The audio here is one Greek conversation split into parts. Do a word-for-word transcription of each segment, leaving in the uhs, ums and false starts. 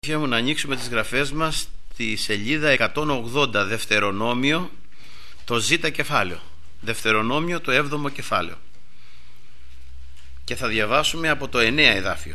Μου να ανοίξουμε τις γραφές μας στη σελίδα εκατόν ογδόντα, Δευτερονόμιο, το Ζ κεφάλαιο, Δευτερονόμιο το έβδομο κεφάλαιο, και θα διαβάσουμε από το εννέα εδάφιο.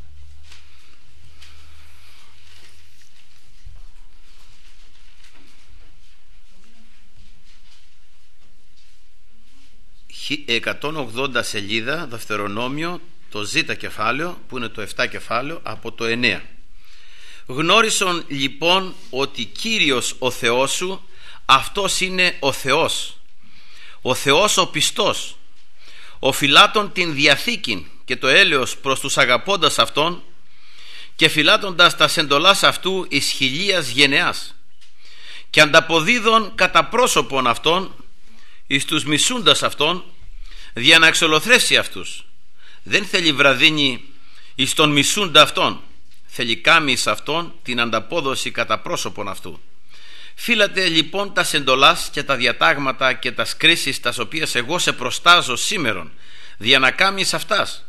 εκατόν ογδόντα σελίδα, Δευτερονόμιο, το Ζ κεφάλαιο, που είναι το επτά κεφάλαιο, από το εννέα. Γνώρισον λοιπόν ότι Κύριος ο Θεός σου, αυτός είναι ο Θεός, ο Θεός ο πιστός, ο φυλάτων την διαθήκην και το έλεος προς τους αγαπώντας Αυτόν, και φυλάτοντας τα εντολάς αυτού εις χιλίας γενεάς, και ανταποδίδων κατά πρόσωπον Αυτόν εις τους μισούντας Αυτόν, δια να εξολοθρεύσει αυτούς. Δεν θέλει βραδύνη εις τον μισούντα Αυτόν, θέλει κάμει εις Αυτόν την ανταπόδοση κατά πρόσωπον αυτού. Φύλατε λοιπόν τα εντολάς και τα διατάγματα και τα κρίσεις τας οποίες εγώ σε προστάζω σήμερον, δια να κάμεις αυτάς.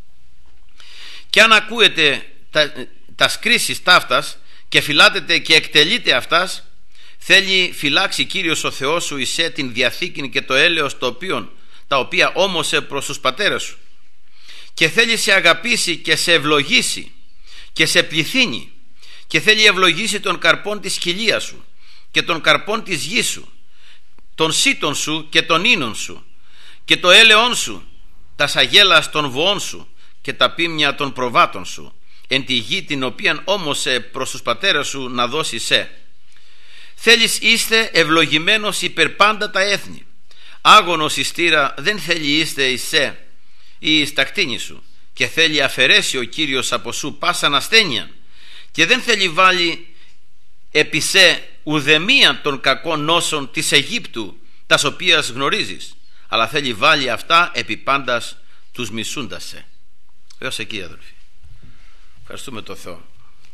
Και αν ακούετε τα, τα κρίσεις ταύτας και φυλάτετε και εκτελείτε αυτάς, θέλει φυλάξει Κύριος ο Θεός σου εισέ την διαθήκην και το έλεος το οποίο, τα οποία όμωσε προς τους πατέρες σου, και θέλει σε αγαπήσει και σε ευλογήσει και σε πληθύνει, και θέλει ευλογήσει τον καρπόν της κοιλίας σου και τον καρπόν της γης σου, τον σύτων σου και τον ίνων σου, και το έλεον σου, τα σαγέλας των βοών σου και τα πίμια των προβάτων σου, εν τη γη την οποίαν όμωσε προς τους πατέρες σου να δώσει σε. Θέλεις είστε ευλογημένος υπερ πάντα τα έθνη, άγωνος ιστήρα δεν θέλει είστε εις σε ή εις τα κτίνη σου, και θέλει αφαιρέσει ο Κύριος από σου πάσαν ασθένεια, και δεν θέλει βάλει επί σε ουδεμία των κακών νόσων της Αιγύπτου, τας οποίας γνωρίζεις, αλλά θέλει βάλει αυτά επί πάντας τους μισούντας σε. Έως εκεί, αδελφοί. Ευχαριστούμε το Θεό.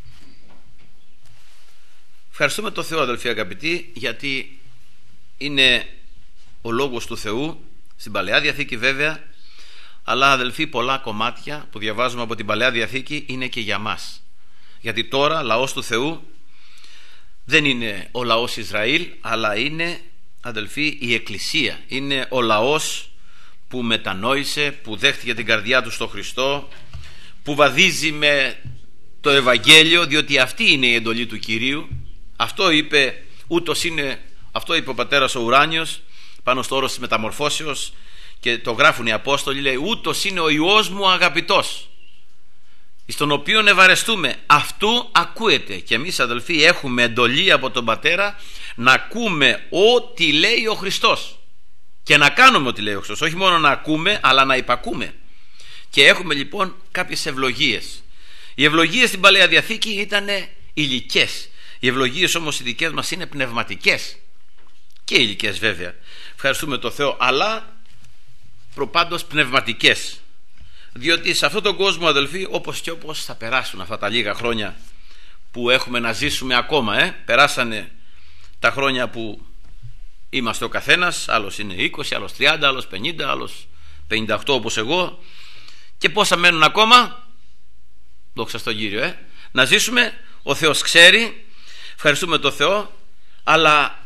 Ευχαριστούμε το Θεό, αδελφοί αγαπητοί, γιατί είναι ο Λόγος του Θεού στην Παλαιά Διαθήκη βέβαια, αλλά αδελφοί, πολλά κομμάτια που διαβάζουμε από την Παλαιά Διαθήκη είναι και για μας. Γιατί τώρα λαός του Θεού δεν είναι ο λαός Ισραήλ, αλλά είναι, αδελφοί, η Εκκλησία. Είναι ο λαός που μετανόησε, που δέχτηκε την καρδιά του στο Χριστό, που βαδίζει με το Ευαγγέλιο, διότι αυτή είναι η εντολή του Κυρίου. Αυτό είπε, ούτως είναι, αυτό είπε ο πατέρας ο Ουράνιος πάνω στο όρος της μεταμορφώσεως, και το γράφουν οι Απόστολοι, λέει, ούτως είναι ο Υιός μου αγαπητός, στον οποίον ευαρεστούμε, αυτού ακούετε. Και εμείς, αδελφοί, έχουμε εντολή από τον Πατέρα να ακούμε ό,τι λέει ο Χριστός και να κάνουμε ό,τι λέει ο Χριστός, όχι μόνο να ακούμε αλλά να υπακούμε. Και έχουμε λοιπόν κάποιες ευλογίες. Οι ευλογίες στην Παλαιά Διαθήκη ήταν υλικές, οι ευλογίες όμως οι δικές μας είναι πνευματικές και υλικές βέβαια, ευχαριστούμε το Θεό, αλλά προπάντως πνευματικές, διότι σε αυτόν τον κόσμο, αδελφοί, όπως και όπως θα περάσουν αυτά τα λίγα χρόνια που έχουμε να ζήσουμε ακόμα, ε? περάσανε τα χρόνια που είμαστε ο καθένας, άλλος είναι είκοσι, άλλος τριάντα, άλλος πενήντα, άλλος πενήντα οκτώ όπως εγώ, και πόσα μένουν ακόμα, δόξα στον Κύριο, ε? να ζήσουμε, ο Θεός ξέρει, ευχαριστούμε τον Θεό, αλλά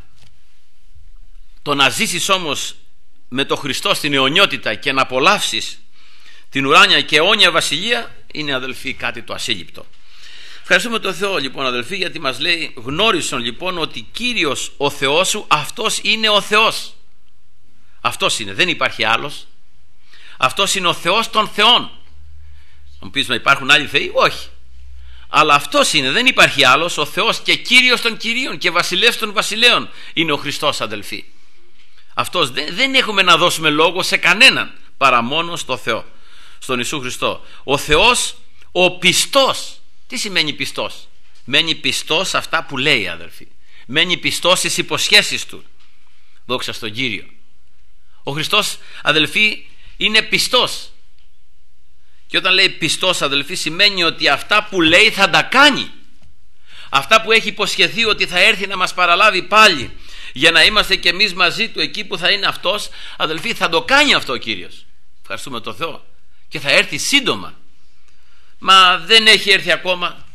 το να ζήσεις όμως με τον Χριστό στην αιωνιότητα και να απολαύσεις την ουράνια και αιώνια βασιλεία είναι, αδελφοί, κάτι το ασύλληπτο. Ευχαριστούμε τον Θεό λοιπόν, αδελφοί, γιατί μας λέει, γνώρισον λοιπόν ότι Κύριος ο Θεός σου, αυτός είναι ο Θεός. Αυτός είναι, δεν υπάρχει άλλος. Αυτός είναι ο Θεός των θεών. Θα μου πεις, μα υπάρχουν άλλοι θεοί? Όχι, αλλά αυτός είναι, δεν υπάρχει άλλος. Ο Θεός και Κύριος των κυρίων και βασιλεύς των βασιλέων είναι ο Χριστός, αδελφοί. Αυτός δεν, δεν έχουμε να δώσουμε λόγο σε κανέναν παρά μόνο στο Θεό, στον Ιησού Χριστό. Ο Θεός ο πιστός. Τι σημαίνει πιστός? Μένει πιστός σε αυτά που λέει, αδελφοί. Μένει πιστός στις υποσχέσεις του. Δόξα στον Κύριο. Ο Χριστός, αδελφοί, είναι πιστός. Και όταν λέει πιστός, αδελφοί, σημαίνει ότι αυτά που λέει θα τα κάνει. Αυτά που έχει υποσχεθεί ότι θα έρθει να μας παραλάβει πάλι για να είμαστε και εμείς μαζί του εκεί που θα είναι αυτός, αδελφοί, θα το κάνει αυτό ο Κύριος. Ευχαριστούμε τον Θεό. Και θα έρθει σύντομα. Μα δεν έχει έρθει ακόμα.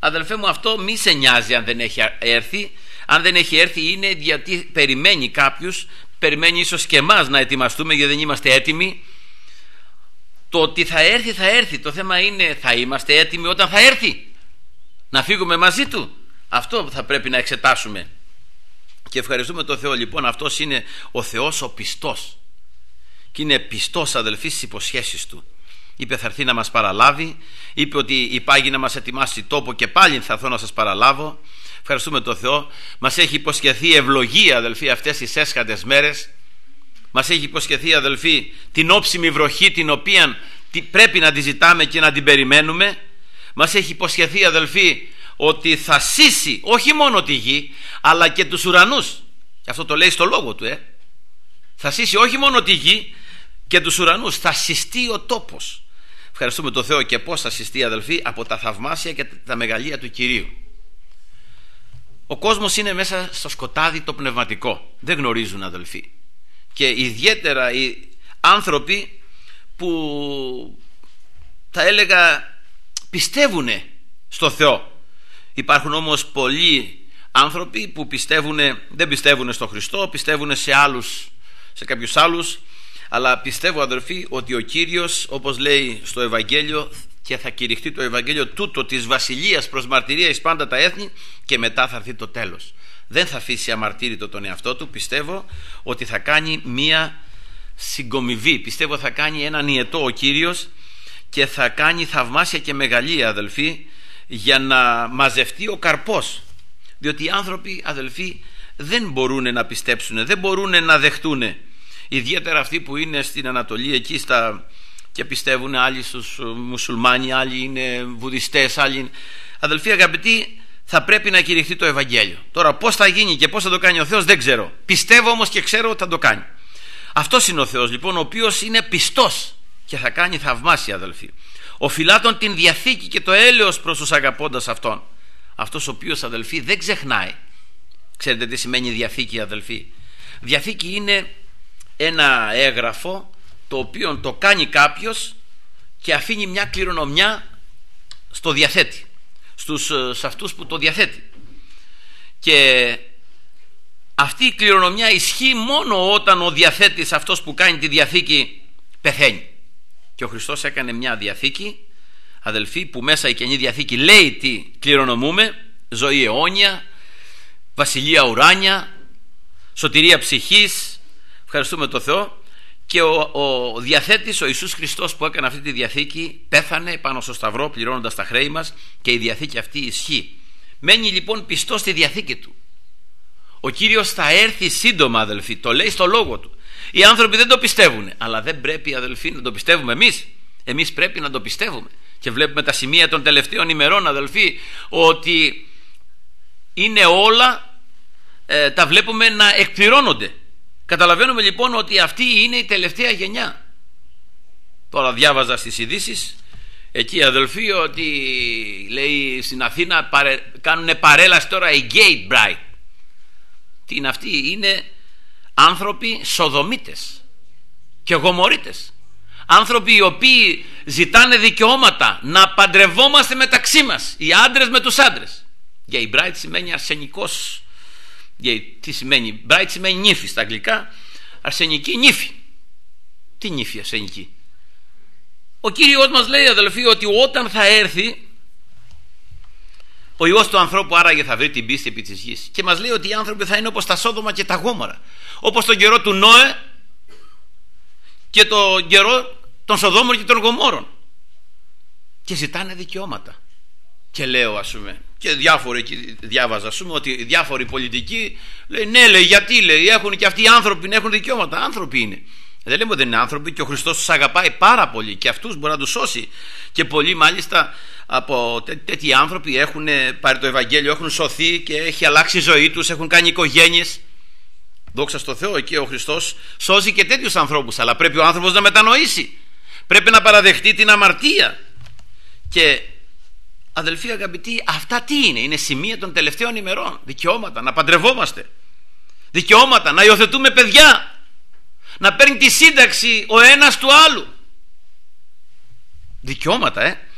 Αδελφέ μου, αυτό μη σε νοιάζει αν δεν έχει έρθει. Αν δεν έχει έρθει είναι γιατί περιμένει κάποιους, περιμένει ίσως και εμάς να ετοιμαστούμε, γιατί δεν είμαστε έτοιμοι. Το ότι θα έρθει θα έρθει. Το θέμα είναι, θα είμαστε έτοιμοι όταν θα έρθει να φύγουμε μαζί του? Αυτό θα πρέπει να εξετάσουμε. Και ευχαριστούμε τον Θεό λοιπόν. Αυτός είναι ο Θεός ο πιστός, και είναι πιστός, αδελφοί, στις υποσχέσεις του. Είπε θα έρθει να μας παραλάβει, είπε ότι υπάγει να μας ετοιμάσει τόπο και πάλι θα έρθω να σας παραλάβω. Ευχαριστούμε τον Θεό. Μας έχει υποσχεθεί ευλογία, αδελφοί, αυτές τις έσχατες μέρες. Μας έχει υποσχεθεί, αδελφοί, την όψιμη βροχή, την οποία πρέπει να τη ζητάμε και να την περιμένουμε. Μας έχει υποσχεθεί, αδελφοί, ότι θα σύσει όχι μόνο τη γη αλλά και τους ουρανούς. Και αυτό το λέει στο λόγο του ε. Θα σύσει όχι μόνο τη γη και τους ουρανούς. Θα συστεί ο τόπος. Ευχαριστούμε τον Θεό. Και πώς θα συστεί, αδελφοί? Από τα θαυμάσια και τα μεγαλεία του Κυρίου. Ο κόσμος είναι μέσα στο σκοτάδι το πνευματικό. Δεν γνωρίζουν, αδελφοί. Και ιδιαίτερα οι άνθρωποι που θα έλεγα πιστεύουν στο Θεό. Υπάρχουν όμως πολλοί άνθρωποι που πιστεύουν, δεν πιστεύουν στο Χριστό, πιστεύουν σε άλλους, σε κάποιους άλλους. Αλλά πιστεύω, αδελφοί, ότι ο Κύριος, όπως λέει στο Ευαγγέλιο, και θα κηρυχτεί το Ευαγγέλιο τούτο της βασιλείας προς μαρτυρία εις πάντα τα έθνη, και μετά θα έρθει το τέλος. Δεν θα αφήσει αμαρτύρητο τον εαυτό του. Πιστεύω ότι θα κάνει μία συγκομιβή. Πιστεύω θα κάνει έναν ιετό ο Κύριος και θα κάνει θαυμάσια και μεγαλεία, αδελφοί, για να μαζευτεί ο καρπός. Διότι οι άνθρωποι, αδελφοί, δεν μπορούν να πιστέψουν, δεν μπορούν να δεχτούν. Ιδιαίτερα αυτοί που είναι στην Ανατολή εκεί στα... και πιστεύουν, άλλοι στους μουσουλμάνοι, άλλοι είναι βουδιστές, άλλοι είναι... Αδελφοί αγαπητοί, θα πρέπει να κηρυχθεί το Ευαγγέλιο. Τώρα πώς θα γίνει και πώς θα το κάνει ο Θεός δεν ξέρω. Πιστεύω όμως και ξέρω ότι θα το κάνει. Αυτός είναι ο Θεός λοιπόν, ο οποίος είναι πιστός και θα κάνει θαυμάσια, αδελφοί. Οφειλάτων την διαθήκη και το έλεος προς τους αγαπώντας αυτόν. Αυτός ο οποίος, αδελφοί, δεν ξεχνάει. Ξέρετε τι σημαίνει διαθήκη, αδελφοί? Διαθήκη είναι ένα έγγραφο το οποίο το κάνει κάποιος και αφήνει μια κληρονομιά στο διαθέτη, στους, σε αυτούς που το διαθέτει. Και αυτή η κληρονομιά ισχύει μόνο όταν ο διαθέτης, αυτός που κάνει τη διαθήκη, πεθαίνει. Και ο Χριστός έκανε μια διαθήκη, αδελφοί, που μέσα η Καινή Διαθήκη λέει τι κληρονομούμε: ζωή αιώνια, βασιλεία ουράνια, σωτηρία ψυχής. Ευχαριστούμε τον Θεό. Και ο, ο διαθέτης, ο Ιησούς Χριστός, που έκανε αυτή τη διαθήκη, πέθανε πάνω στο σταυρό πληρώνοντας τα χρέη μας, και η διαθήκη αυτή ισχύει. Μένει λοιπόν πιστός στη διαθήκη του. Ο Κύριος θα έρθει σύντομα, αδελφοί, το λέει στο λόγο του. Οι άνθρωποι δεν το πιστεύουν, αλλά δεν πρέπει, αδελφοί, να το πιστεύουμε εμείς. Εμείς πρέπει να το πιστεύουμε. Και βλέπουμε τα σημεία των τελευταίων ημερών, αδελφοί, ότι είναι όλα, ε, τα βλέπουμε να εκπληρώνονται. Καταλαβαίνουμε λοιπόν ότι αυτή είναι η τελευταία γενιά. Τώρα διάβαζα στις ειδήσεις εκεί, αδελφοί, ότι λέει στην Αθήνα παρε, κάνουν παρέλαση τώρα οι gay bride. Τι είναι αυτοί? Είναι άνθρωποι σοδομίτες και γομορίτες. Άνθρωποι οι οποίοι ζητάνε δικαιώματα να παντρευόμαστε μεταξύ μας, οι άντρες με τους άντρες. Gay bride σημαίνει αρσενικός. Gay, τι σημαίνει? Bride σημαίνει νύφη στα αγγλικά. Αρσενική νύφη. Τι νύφη αρσενική? Ο Κύριος μας λέει, αδελφοί, ότι όταν θα έρθει ο Υιός του ανθρώπου, άραγε θα βρει την πίστη επί της γης. Και μας λέει ότι οι άνθρωποι θα είναι όπως τα Σόδομα και τα Γόμορα, όπως τον καιρό του Νόε και τον καιρό των Σοδόμων και των Γομόρων, και ζητάνε δικαιώματα. Και λέω, ας πούμε, και διάφοροι, διάβαζα, ας πούμε, ότι διάφοροι πολιτικοί λέει, ναι, λέει, γιατί, λέει, έχουν και αυτοί οι άνθρωποι να έχουν δικαιώματα. Άνθρωποι είναι. Δεν λέμε ότι δεν είναι άνθρωποι, και ο Χριστός τους αγαπάει πάρα πολύ και αυτούς μπορεί να τους σώσει. Και πολλοί μάλιστα από τέ, τέτοιοι άνθρωποι έχουν πάρει το Ευαγγέλιο, έχουν σωθεί και έχει αλλάξει η ζωή τους, έχουν κάνει οικογένειες. Δόξα στο Θεό, και ο Χριστός σώζει και τέτοιους ανθρώπους. Αλλά πρέπει ο άνθρωπος να μετανοήσει, πρέπει να παραδεχτεί την αμαρτία. Και αδελφοί αγαπητοί, αυτά τι είναι? Είναι σημεία των τελευταίων ημερών. Δικαιώματα, να παντρευόμαστε, δικαιώματα να υιοθετούμε παιδιά, να παίρνει τη σύνταξη ο ένας του άλλου. Δικαιώματα, ε.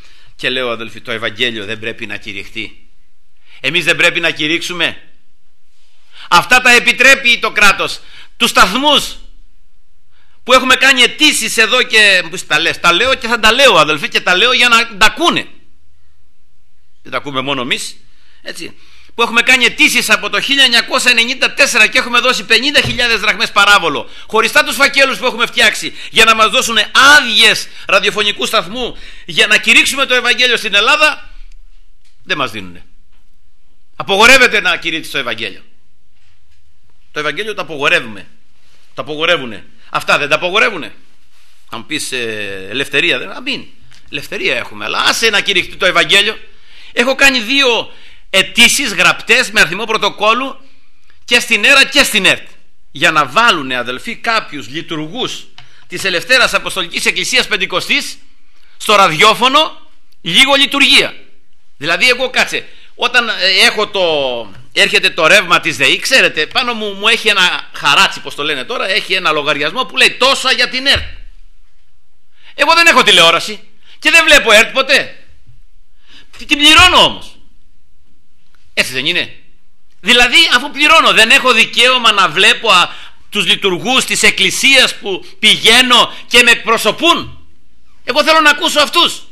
Και λέω, αδελφοί, το Ευαγγέλιο δεν πρέπει να κηρυχτεί? Εμείς δεν πρέπει να κηρύξουμε? Αυτά τα επιτρέπει το κράτος. Τους σταθμούς που έχουμε κάνει αιτήσεις εδώ και τα, λες, τα λέω και θα τα λέω, αδελφοί, και τα λέω για να τα ακούνε. Δεν τα ακούμε μόνο εμείς, έτσι. Που έχουμε κάνει αιτήσεις από το χίλια εννιακόσια ενενήντα τέσσερα και έχουμε δώσει πενήντα χιλιάδες δραχμές παράβολο, χωριστά τους φακέλους που έχουμε φτιάξει, για να μας δώσουν άδειες ραδιοφωνικού σταθμού για να κηρύξουμε το Ευαγγέλιο στην Ελλάδα. Δεν μας δίνουνε. Απογορεύεται να κηρύξει το Ευαγγέλιο. Το Ευαγγέλιο το απογορεύουμε. Το απογορεύουνε. Αυτά δεν τα απογορεύουνε? Αν μου πεις ε, ελευθερία, δεν αμήν. Ελευθερία έχουμε, αλλά άσε να κηρυχτεί το Ευαγγέλιο. Έχω κάνει δύο αιτήσεις γραπτές με αριθμό πρωτοκόλλου και στην ΕΡΑ και στην ΕΡΤ, για να βάλουν, αδελφοί, κάποιους λειτουργούς της Ελευθέρας Αποστολικής Εκκλησίας Πεντηκοστής στο ραδιόφωνο λίγο λειτουργία. Δηλαδή εγώ, κάτσε, όταν έχω το, έρχεται το ρεύμα της ΔΕΗ, ξέρετε, πάνω μου, μου έχει ένα χαράτσι, πως το λένε τώρα, έχει ένα λογαριασμό που λέει τόσα για την ΕΡΤ. Εγώ δεν έχω τηλεόραση και δεν βλέπω ΕΡΤ ποτέ. Την πληρώνω όμως. Έτσι δεν είναι? Δηλαδή, αφού πληρώνω, δεν έχω δικαίωμα να βλέπω α, τους λειτουργούς της εκκλησίας που πηγαίνω και με εκπροσωπούν? Εγώ θέλω να ακούσω αυτούς.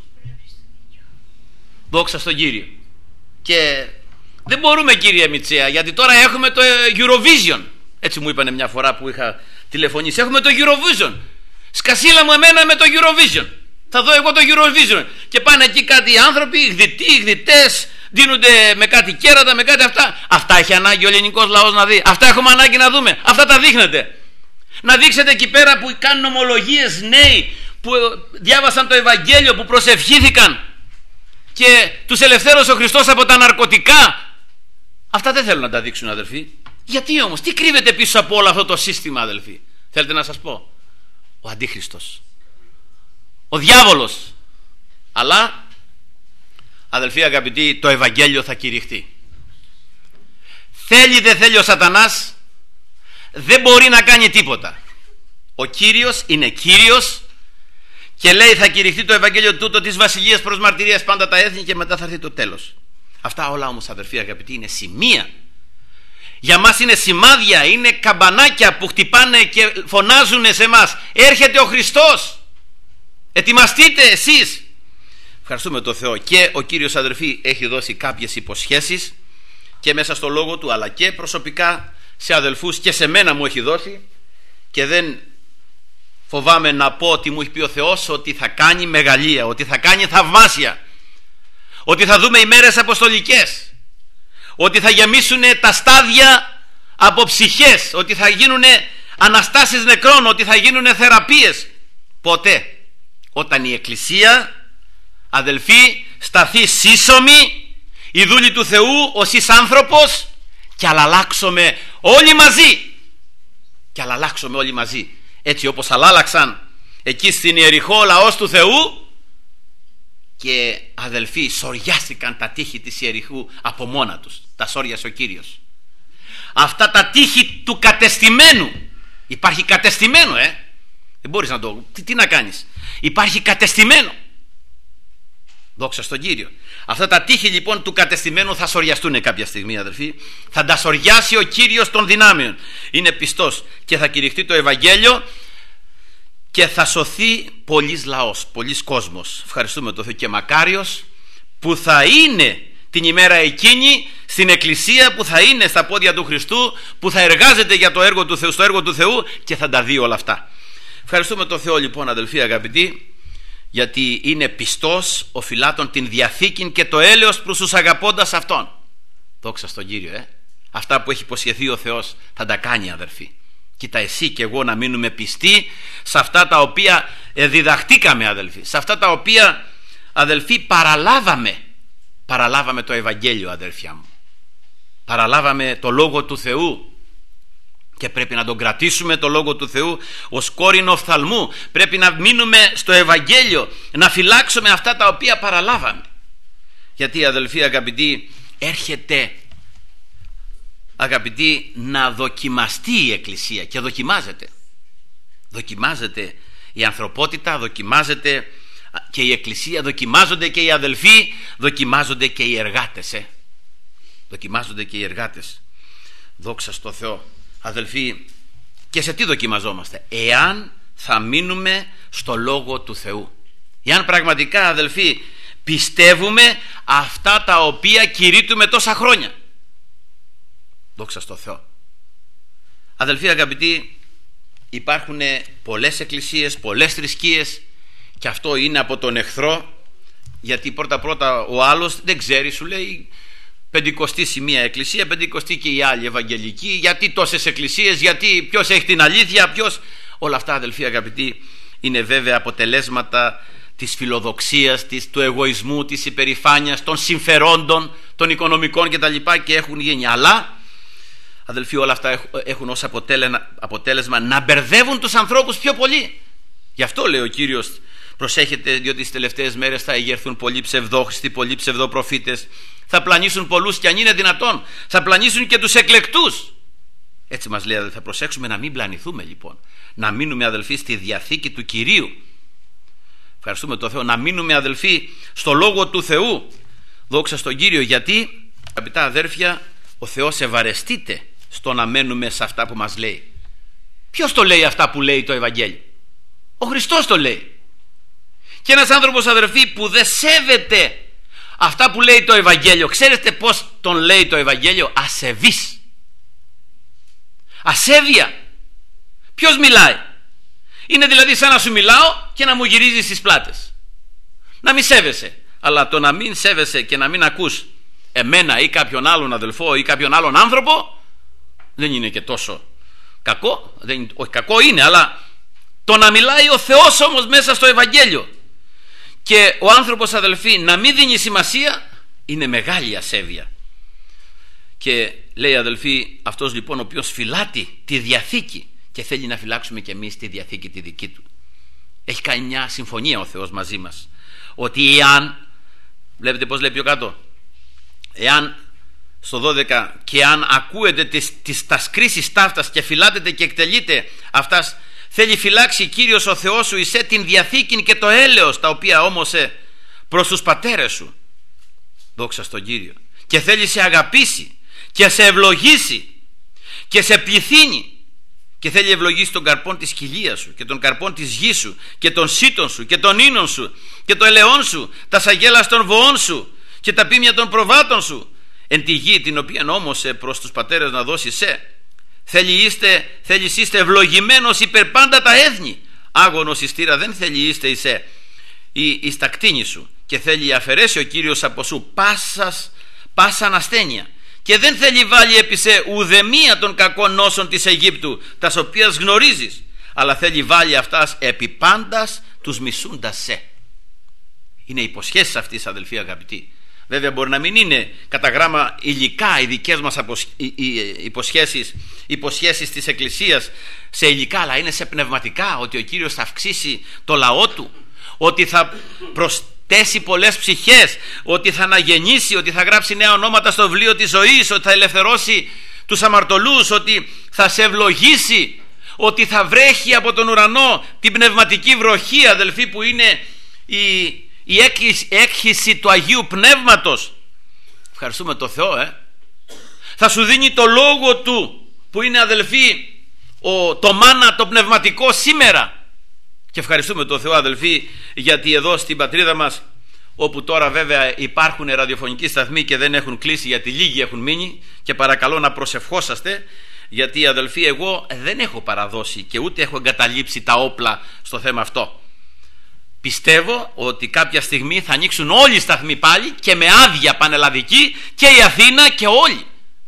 Δόξα στον Κύριο. Και δεν μπορούμε, κύριε Μητσέα, γιατί τώρα έχουμε το Eurovision. Έτσι μου είπανε μια φορά που είχα τηλεφωνήσει. Έχουμε το Eurovision. Σκασίλα μου εμένα με το Eurovision. Θα δω εγώ το Eurovision. Και πάνε εκεί κάτι άνθρωποι, γδυτοί, γδυτές, δίνονται με κάτι κέρατα, με κάτι αυτά. Αυτά έχει ανάγκη ο ελληνικός λαός να δει? Αυτά έχουμε ανάγκη να δούμε? Αυτά τα δείχνετε? Να δείξετε εκεί πέρα που κάνουν ομολογίες νέοι, που διάβασαν το Ευαγγέλιο, που προσευχήθηκαν και τους ελευθέρωσε ο Χριστός από τα ναρκωτικά. Αυτά δεν θέλουν να τα δείξουν, αδελφοί. Γιατί όμως? Τι κρύβεται πίσω από όλο αυτό το σύστημα, αδελφοί? Θέλετε να σας πω? Ο Αντίχριστος, ο διάβολος. Αλλά, αδελφοί αγαπητοί, το Ευαγγέλιο θα κηρυχτεί. Θέλει δεν θέλει ο σατανάς, δεν μπορεί να κάνει τίποτα. Ο Κύριος είναι Κύριος και λέει θα κηρυχτεί το Ευαγγέλιο τούτο της βασιλείας προς μαρτυρίας πάντα τα έθνη και μετά θα έρθει το τέλος. Αυτά όλα όμως, αδελφοί αγαπητοί, είναι σημεία. Για μας είναι σημάδια, είναι καμπανάκια που χτυπάνε και φωνάζουν σε μας. Έρχεται ο Χριστός, ετοιμαστείτε εσείς. Ευχαριστούμε τον Θεό. Και ο Κύριος, αδελφοί, έχει δώσει κάποιες υποσχέσεις και μέσα στο λόγο του, αλλά και προσωπικά σε αδελφούς και σε μένα μου έχει δώσει, και δεν φοβάμαι να πω ότι μου έχει πει ο Θεός ότι θα κάνει μεγαλεία, ότι θα κάνει θαυμάσια, ότι θα δούμε ημέρες αποστολικές, ότι θα γεμίσουν τα στάδια από ψυχές, ότι θα γίνουν αναστάσεις νεκρών, ότι θα γίνουν θεραπείες. Ποτέ? Όταν η Εκκλησία, αδελφοί, σταθεί σύσσωμη, η δούλη του Θεού, ο εις άνθρωπος, και αλλάξουμε όλοι μαζί. Και αλλάξουμε όλοι μαζί. Έτσι όπως αλλάξαν εκεί στην Ιεριχώ λαός του Θεού, και αδελφοί σοριάστηκαν τα τείχη της Ιεριχού από μόνα τους. Τα σόριασε ο Κύριος. Αυτά τα τείχη του κατεστημένου. Υπάρχει κατεστημένο, ε δεν μπορείς να το... Τι, τι να κάνεις? Υπάρχει κατεστημένο. Δόξα στον Κύριο. Αυτά τα τείχη λοιπόν του κατεστημένου θα σοριαστούν κάποια στιγμή, αδελφοί. Θα τα σοριάσει ο Κύριος των δυνάμεων. Είναι πιστός και θα κηρυχτεί το Ευαγγέλιο και θα σωθεί πολλής λαός, πολλής κόσμος. Ευχαριστούμε τον Θεό. Και μακάριος που θα είναι την ημέρα εκείνη στην Εκκλησία, που θα είναι στα πόδια του Χριστού, που θα εργάζεται για το έργο του Θεού, στο έργο του Θεού, και θα τα δει όλα αυτά. Ευχαριστούμε τον Θεό λοιπόν, αδελφοί αγαπητοί, γιατί είναι πιστός ο φυλάτων την Διαθήκην και το έλεος προς τους αγαπώντας Αυτόν. Δόξα στον Κύριο, ε. Αυτά που έχει υποσχεθεί ο Θεός θα τα κάνει, αδελφοί. Κοίτα, εσύ και εγώ να μείνουμε πιστοί σε αυτά τα οποία διδαχτήκαμε, αδελφοί, σε αυτά τα οποία, αδελφοί, παραλάβαμε. Παραλάβαμε το Ευαγγέλιο, αδελφιά μου. Παραλάβαμε το Λόγο του Θεού και πρέπει να τον κρατήσουμε, το Λόγο του Θεού, ως κόρηνο οφθαλμού. Πρέπει να μείνουμε στο Ευαγγέλιο, να φυλάξουμε αυτά τα οποία παραλάβαμε. Γιατί, αδελφοί αγαπητοί, έρχεται, αγαπητοί, να δοκιμαστεί η Εκκλησία, και δοκιμάζεται. Δοκιμάζεται η ανθρωπότητα, δοκιμάζεται, Και η Εκκλησία δοκιμάζονται και οι αδελφοί, δοκιμάζονται και οι εργάτες. Ε. Δοκιμάζονται και οι εργάτες. Δόξα στο Θεό. Αδελφοί, και σε τι δοκιμαζόμαστε? Εάν θα μείνουμε στο Λόγο του Θεού. Εάν πραγματικά, αδελφοί, πιστεύουμε αυτά τα οποία κηρύττουμε τόσα χρόνια. Δόξα στο Θεό. Αδελφοί αγαπητοί, υπάρχουν πολλές εκκλησίες, πολλές θρησκείες, και αυτό είναι από τον εχθρό, γιατί πρώτα πρώτα ο άλλος δεν ξέρει, σου λέει πεντηκοστή η μία εκκλησία, πεντηκοστή και η άλλη ευαγγελική, γιατί τόσες εκκλησίες, γιατί ποιος έχει την αλήθεια, ποιος... Όλα αυτά, αδελφοί αγαπητοί, είναι βέβαια αποτελέσματα της φιλοδοξίας, της, του εγωισμού, της υπερηφάνειας, των συμφερόντων, των οικονομικών κτλ. Και έχουν γίνει. Αλλά, αδελφοί, όλα αυτά έχουν ως αποτέλεσμα να μπερδεύουν τους ανθρώπους πιο πολύ. Γι' αυτό λέει ο Κύριος, προσέχετε, διότι τις τελευταίες μέρες θα εγερθούν πολλοί ψευδόχριστοι, πολλοί ψευδοπροφήτες, θα πλανήσουν πολλούς, και αν είναι δυνατόν θα πλανήσουν και τους εκλεκτούς. Έτσι μας λέει, θα προσέξουμε να μην πλανηθούμε λοιπόν, να μείνουμε, αδελφοί, στη διαθήκη του Κυρίου. Ευχαριστούμε τον Θεό. Να μείνουμε, αδελφοί, στο Λόγο του Θεού. Δόξα στον Κύριο. Γιατί, αγαπητά αδέρφια, ο Θεός ευαρεστείται στο να μένουμε σε αυτά που μας λέει. Ποιος το λέει αυτά που λέει το Ευαγγέλιο? Ο Χριστός το λέει. Και ένας άνθρωπος, αδερφοί, που δεν σέβεται αυτά που λέει το Ευαγγέλιο, ξέρετε πως τον λέει το Ευαγγέλιο? Ασεβής. Ασέβεια. Ποιος μιλάει? Είναι δηλαδή σαν να σου μιλάω και να μου γυρίζεις τις πλάτες. Να μην σέβεσαι. Αλλά το να μην σέβεσαι και να μην ακούς εμένα ή κάποιον άλλον αδελφό ή κάποιον άλλον άνθρωπο, δεν είναι και τόσο κακό. Δεν, όχι, κακό είναι, αλλά το να μιλάει ο Θεός όμως μέσα στο Ευαγγέλιο και ο άνθρωπος, αδελφοί, να μην δίνει σημασία, είναι μεγάλη ασέβεια. Και λέει, αδελφοί, αυτός λοιπόν ο οποίος φυλάτει τη Διαθήκη, και θέλει να φυλάξουμε και εμείς τη Διαθήκη τη δική του. Έχει κάνει μια συμφωνία ο Θεός μαζί μας, ότι εάν, βλέπετε πως λέει πιο κάτω, εάν στο δώδεκα, και αν ακούετε τις, τις, τας κρίσεις ταύτας και φυλάτετε και εκτελείτε αυτάς, θέλει φυλάξει Κύριος ο Θεός σου εισέ την Διαθήκη και το έλεος, τα οποία όμως προς τους πατέρες σου. Δόξα στον Κύριο. Και θέλει σε αγαπήσει και σε ευλογήσει και σε πληθύνει, και θέλει ευλογήσει τον καρπόν της κοιλίας σου και τον καρπόν της γης σου και των σύτων σου και των ίνων σου και το ελαιών σου, τα σαγέλας των βοών σου και τα πίμια των προβάτων σου, εν τη γη την οποία όμως προς τους πατέρες να δώσει σε. Θέλει είστε, θέλεις είστε ευλογημένος υπερ πάντα τα έθνη. Άγωνος ιστήρα δεν θέλει είστε εισέ ή εις τα κτίνη σου, και θέλει αφαιρέσει ο Κύριος από σου πάσας, πάσαν ασθένεια, και δεν θέλει βάλει επί σε ουδεμία των κακών νόσων της Αιγύπτου, τας οποίας γνωρίζεις, αλλά θέλει βάλει αυτάς επί πάντας τους μισούντας σε. Είναι υποσχέσεις αυτής, αδελφοί αγαπητοί. Βέβαια μπορεί να μην είναι κατά γράμμα υλικά οι δικές μας υποσχέσεις, υποσχέσεις της Εκκλησίας σε υλικά, αλλά είναι σε πνευματικά, ότι ο Κύριος θα αυξήσει το λαό του, ότι θα προσθέσει πολλές ψυχές, ότι θα αναγεννήσει, ότι θα γράψει νέα ονόματα στο βιβλίο της ζωής, ότι θα ελευθερώσει τους αμαρτωλούς, ότι θα σε ευλογήσει, ότι θα βρέχει από τον ουρανό την πνευματική βροχή, αδελφοί, που είναι η, η έκχυση του Αγίου Πνεύματος. Ευχαριστούμε το Θεό. ε. Θα σου δίνει το λόγο του, που είναι, αδελφοί, ο, το μάνα το πνευματικό σήμερα. Και ευχαριστούμε τον Θεό, αδελφοί, γιατί εδώ στην πατρίδα μας, όπου τώρα βέβαια υπάρχουν ραδιοφωνικοί σταθμοί και δεν έχουν κλείσει, γιατί λίγοι έχουν μείνει, και παρακαλώ να προσευχόσαστε, γιατί, αδελφοί, εγώ δεν έχω παραδώσει και ούτε έχω εγκαταλείψει τα όπλα στο θέμα αυτό. Πιστεύω ότι κάποια στιγμή θα ανοίξουν όλοι οι σταθμοί πάλι και με άδεια πανελλαδική, και η Αθήνα και όλοι.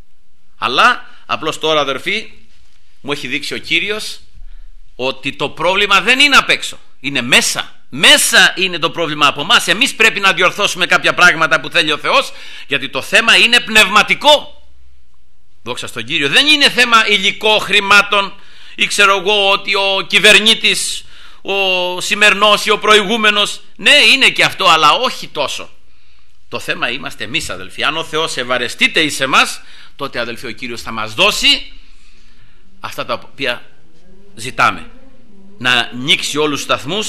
Αλλά απλώς τώρα, αδελφοί, μου έχει δείξει ο Κύριος ότι το πρόβλημα δεν είναι απ' έξω, είναι μέσα. Μέσα είναι το πρόβλημα από εμάς. Εμείς πρέπει να διορθώσουμε κάποια πράγματα που θέλει ο Θεός, γιατί το θέμα είναι πνευματικό. Δόξα στον Κύριο. Δεν είναι θέμα υλικό χρημάτων, ή ξέρω εγώ ότι ο κυβερνήτης, ο σημερινός ή ο προηγούμενος, ναι, είναι και αυτό, αλλά όχι τόσο. Το θέμα είμαστε εμείς, αδελφοί. Αν ο Θεός ευαρεστείται εις εμάς, τότε, αδελφοί, ο Κύριος θα μας δώσει αυτά τα οποία ζητάμε. Να ανοίξει όλους τους σταθμούς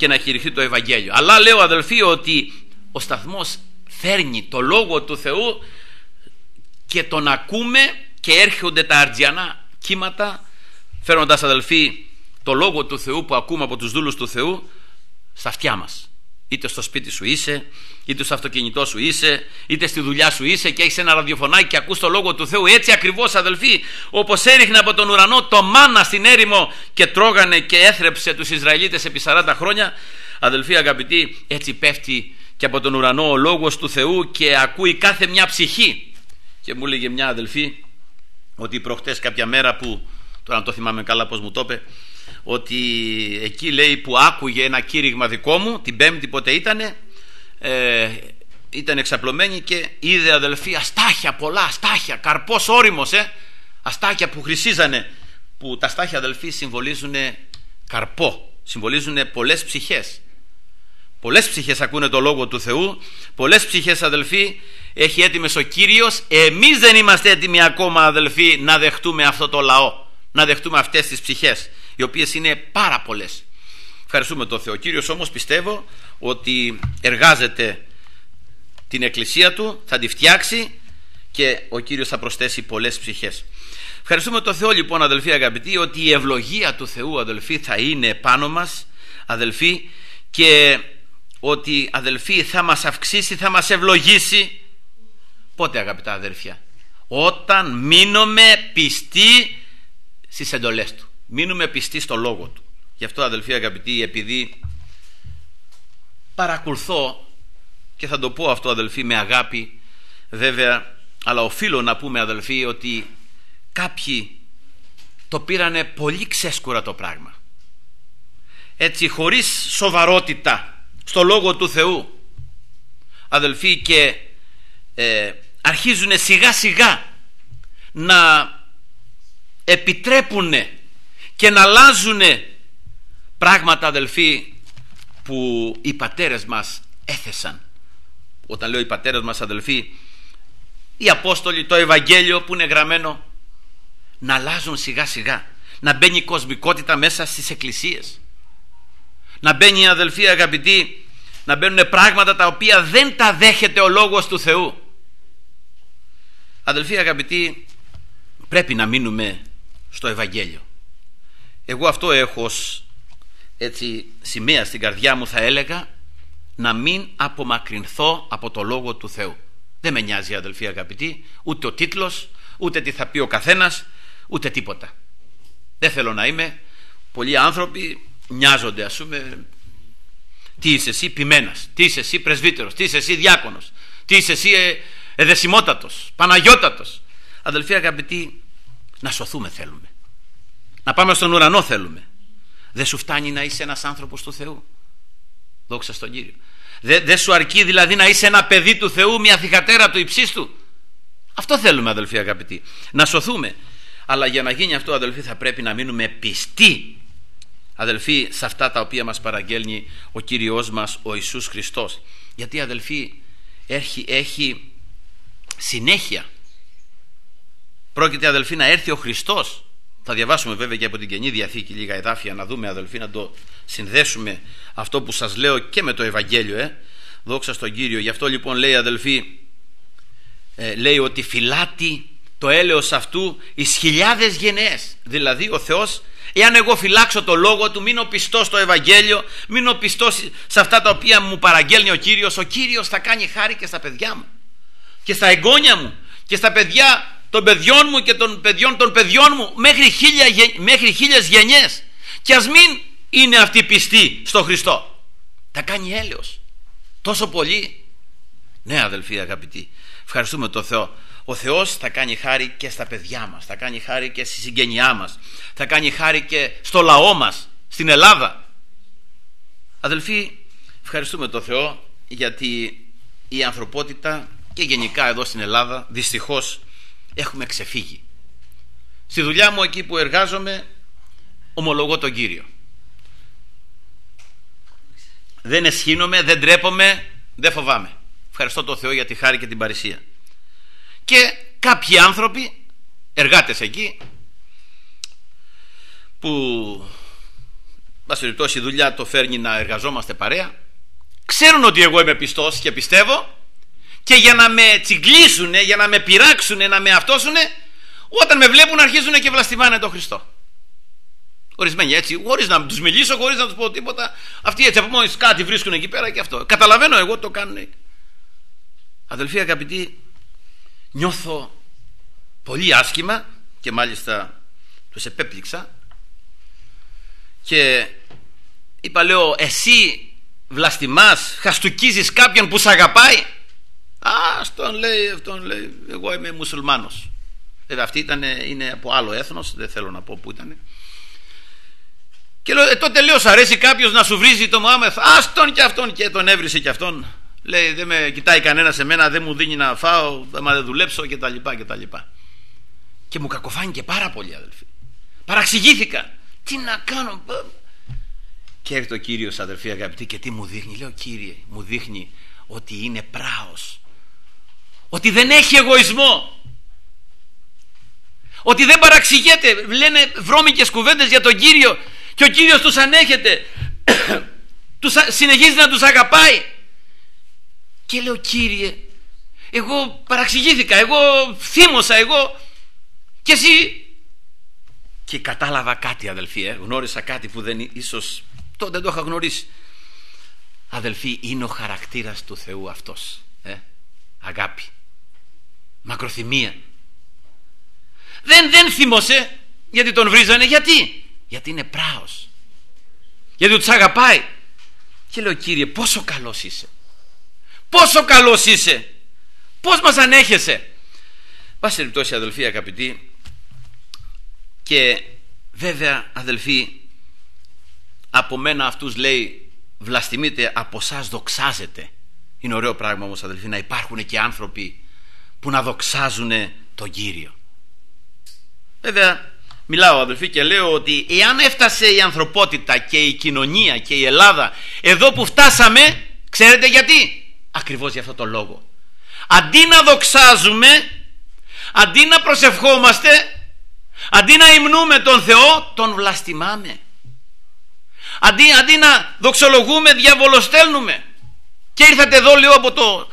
και να κηρυχθεί το Ευαγγέλιο. Αλλά λέω, αδελφοί, ότι ο σταθμός φέρνει το Λόγο του Θεού και τον ακούμε και έρχονται τα αρτζιανά κύματα, φέρνοντας, αδελφοί, το Λόγο του Θεού που ακούμε από τους δούλους του Θεού στα αυτιά μας. Είτε στο σπίτι σου είσαι, είτε στο αυτοκίνητό σου είσαι, είτε στη δουλειά σου είσαι και έχεις ένα ραδιοφωνάκι και ακούς το Λόγο του Θεού. Έτσι ακριβώς, αδελφοί, όπως έριχνε από τον ουρανό το μάνα στην έρημο και τρώγανε και έθρεψε τους Ισραηλίτες επί σαράντα χρόνια, αδελφοί αγαπητοί, έτσι πέφτει και από τον ουρανό ο Λόγος του Θεού και ακούει κάθε μια ψυχή. Και μου λέγε μια αδελφή ότι προχτές κάποια μέρα που, τώρα αν το θυμάμαι καλά πως μου το είπε, ότι εκεί, λέει, που άκουγε ένα κήρυγμα δικό μου την Πέμπτη, πότε ήτανε, ε, ήταν εξαπλωμένη και είδε, αδελφοί, αστάχια πολλά, αστάχια, καρπός όριμος, ε, αστάχια που χρυσίζανε, που τα αστάχια, αδελφοί, συμβολίζουν καρπό, συμβολίζουν πολλές ψυχές. Πολλές ψυχές ακούνε το Λόγο του Θεού, πολλές ψυχές, αδελφοί, έχει έτοιμες ο Κύριος. Εμείς δεν είμαστε έτοιμοι ακόμα, αδελφοί, να δεχτούμε αυτό το λαό, να δεχτούμε αυτές τις ψυχές, οι οποίες είναι πάρα πολλές. Ευχαριστούμε τον Θεό. Ο Κύριος όμως, πιστεύω ότι εργάζεται την εκκλησία του, θα τη φτιάξει και ο Κύριος θα προσθέσει πολλές ψυχές. Ευχαριστούμε τον Θεό, λοιπόν, αδελφοί αγαπητοί, ότι η ευλογία του Θεού, αδελφοί, θα είναι πάνω μας, αδελφοί, και ότι, αδελφοί, θα μας αυξήσει, θα μας ευλογήσει. Πότε, αγαπητά αδέρφια? Όταν μείνουμε πιστοί στις εντολές του, μείνουμε πιστοί στο Λόγο του. Γι' αυτό, αδελφοί αγαπητοί, επειδή παρακολουθώ, και θα το πω αυτό, αδελφοί, με αγάπη βέβαια, αλλά οφείλω να πούμε, αδελφοί, ότι κάποιοι το πήρανε πολύ ξέσκουρα το πράγμα, έτσι, χωρίς σοβαρότητα στο Λόγο του Θεού, αδελφοί, και ε, αρχίζουν σιγά σιγά να επιτρέπουν και να αλλάζουν πράγματα, αδελφοί, που οι πατέρες μας έθεσαν. Όταν λέω οι πατέρες μας, αδελφοί, οι Απόστολοι, το Ευαγγέλιο που είναι γραμμένο, να αλλάζουν σιγά σιγά, να μπαίνει η κοσμικότητα μέσα στις εκκλησίες, να μπαίνει, αδελφοί αγαπητοί, να μπαίνουν πράγματα τα οποία δεν τα δέχεται ο Λόγος του Θεού. Αδελφοί αγαπητοί, πρέπει να μείνουμε στο Ευαγγέλιο. Εγώ αυτό έχω ως, έτσι, σημαία στην καρδιά μου, θα έλεγα, να μην απομακρυνθώ από το Λόγο του Θεού. Δεν με νοιάζει, αδελφοί αγαπητοί, ούτε ο τίτλος, ούτε τι θα πει ο καθένας, ούτε τίποτα. Δεν θέλω να είμαι. Πολλοί άνθρωποι νοιάζονται, ας πούμε, τι είσαι εσύ ποιμένας, τι είσαι εσύ πρεσβύτερος, τι είσαι εσύ διάκονος, τι είσαι εσύ ε, εδεσιμότατος, παναγιώτατος. Αδελφοί αγαπητοί, να σωθούμε θέλουμε, να πάμε στον ουρανό θέλουμε. Δεν σου φτάνει να είσαι ένας άνθρωπος του Θεού? Δόξα στον Κύριο. Δεν δε σου αρκεί δηλαδή να είσαι ένα παιδί του Θεού, μια θυγατέρα του υψίστου? Αυτό θέλουμε, αδελφοί αγαπητοί, να σωθούμε. Αλλά για να γίνει αυτό, αδελφοί, θα πρέπει να μείνουμε πιστοί, αδελφοί, σε αυτά τα οποία μας παραγγέλνει ο Κύριος μας ο Ιησούς Χριστός. Γιατί, αδελφοί, έχει, έχει συνέχεια. Πρόκειται, αδελφοί, να έρθει ο Χριστός. Θα διαβάσουμε βέβαια και από την Καινή Διαθήκη λίγα εδάφια, να δούμε, αδελφοί, να το συνδέσουμε αυτό που σας λέω και με το Ευαγγέλιο, ε. Δόξα στον Κύριο. Γι' αυτό λοιπόν λέει, αδελφοί, ε, λέει ότι φυλάτει το έλεος αυτού εις χιλιάδες γενναίες. Δηλαδή ο Θεός, εάν εγώ φυλάξω το Λόγο του, μείνω πιστός στο Ευαγγέλιο, μείνω πιστός σε αυτά τα οποία μου παραγγέλνει ο Κύριος, ο Κύριος θα κάνει χάρη και στα παιδιά μου και στα εγγόνια μου και στα παιδιά των παιδιών μου και των παιδιών των παιδιών μου, μέχρι, χίλια, μέχρι χίλιες γενιές. Και ας μην είναι αυτοί πιστοί στο Χριστό, θα κάνει έλεος τόσο πολύ. Ναι, αδελφοί αγαπητοί, ευχαριστούμε τον Θεό. Ο Θεός θα κάνει χάρη και στα παιδιά μας, θα κάνει χάρη και στη συγγενειά μας, θα κάνει χάρη και στο λαό μας, στην Ελλάδα. Αδελφοί, ευχαριστούμε τον Θεό, γιατί η ανθρωπότητα και γενικά εδώ στην Ελλάδα δυστυχώς έχουμε ξεφύγει. Στη δουλειά μου, εκεί που εργάζομαι, ομολογώ τον Κύριο, δεν εσχύνομαι, δεν τρέπομαι, δεν φοβάμαι. Ευχαριστώ τον Θεό για τη χάρη και την παρησία. Και κάποιοι άνθρωποι, εργάτες εκεί, που πάση περιπτώσει η δουλειά το φέρνει να εργαζόμαστε παρέα, ξέρουν ότι εγώ είμαι πιστός και πιστεύω, και για να με τσιγκλίσουν, για να με πειράξουν, να με αυτόσουν, όταν με βλέπουν αρχίζουν και βλαστημάνε τον Χριστό. Ορισμένοι έτσι, χωρίς να τους μιλήσω, χωρίς να τους πω τίποτα, αυτοί έτσι από μόνοι κάτι βρίσκουν εκεί πέρα και αυτό. Καταλαβαίνω εγώ το κάνουν. Αδελφοί αγαπητοί, νιώθω πολύ άσχημα και μάλιστα τους επέπληξα και είπα, λέω, εσύ βλαστημάς, χαστουκίζεις κάποιον που σ' αγαπάει? Α, αυτόν λέει, αυτόν λέει, εγώ είμαι μουσουλμάνος. Βέβαια αυτή ήταν, είναι από άλλο έθνος, δεν θέλω να πω που ήταν. Και λέω, ε, τότε λέω, σ' αρέσει κάποιος να σου βρίζει το Μωάμεθ? Άστον και αυτόν, και τον έβρισε και αυτόν. Λέει, δεν με κοιτάει κανένα σε μένα, δεν μου δίνει να φάω, άμα δεν δουλέψω και τα λοιπά και τα λοιπά. Και μου κακοφάνηκε πάρα πολύ, αδελφοί. Παραξηγήθηκα. Τι να κάνω? Και έρχεται ο Κύριος, αδελφοί αγαπητοί, και τι μου δείχνει? Λέω, Κύριε, μου δείχνει ότι είναι πράος, ότι δεν έχει εγωισμό, ότι δεν παραξηγέται. Λένε βρώμικες κουβέντες για τον Κύριο και ο Κύριος τους ανέχεται, τους συνεχίζει να τους αγαπάει. Και λέω, Κύριε, εγώ παραξηγήθηκα, εγώ θύμωσα, εγώ και εσύ. Και κατάλαβα κάτι, αδελφοί, ε, γνώρισα κάτι που δεν, ίσως τότε δεν το είχα γνωρίσει. Αδελφοί, είναι ο χαρακτήρας του Θεού αυτός, ε? Αγάπη, μακροθυμία. Δεν, δεν θύμωσε γιατί τον βρίζανε. Γιατί? Γιατί είναι πράος, γιατί τους αγαπάει. Και λέω, Κύριε, πόσο καλός είσαι, πόσο καλός είσαι, πώς μας ανέχεσαι. Πάση περιπτώσει, αδελφοί αγαπητοί, και βέβαια, αδελφοί, από μένα αυτούς λέει βλαστημείτε, από εσάς δοξάζετε. Είναι ωραίο πράγμα όμως, αδελφοί, να υπάρχουν και άνθρωποι που να δοξάζουν τον Κύριο. Βέβαια μιλάω, αδελφοί, και λέω ότι εάν έφτασε η ανθρωπότητα και η κοινωνία και η Ελλάδα εδώ που φτάσαμε, ξέρετε γιατί? Ακριβώς για αυτό το λόγο. Αντί να δοξάζουμε, αντί να προσευχόμαστε, αντί να υμνούμε τον Θεό, τον βλαστημάμε. Αντί, αντί να δοξολογούμε, διαβολοστέλνουμε. Και ήρθατε εδώ, λέω, από το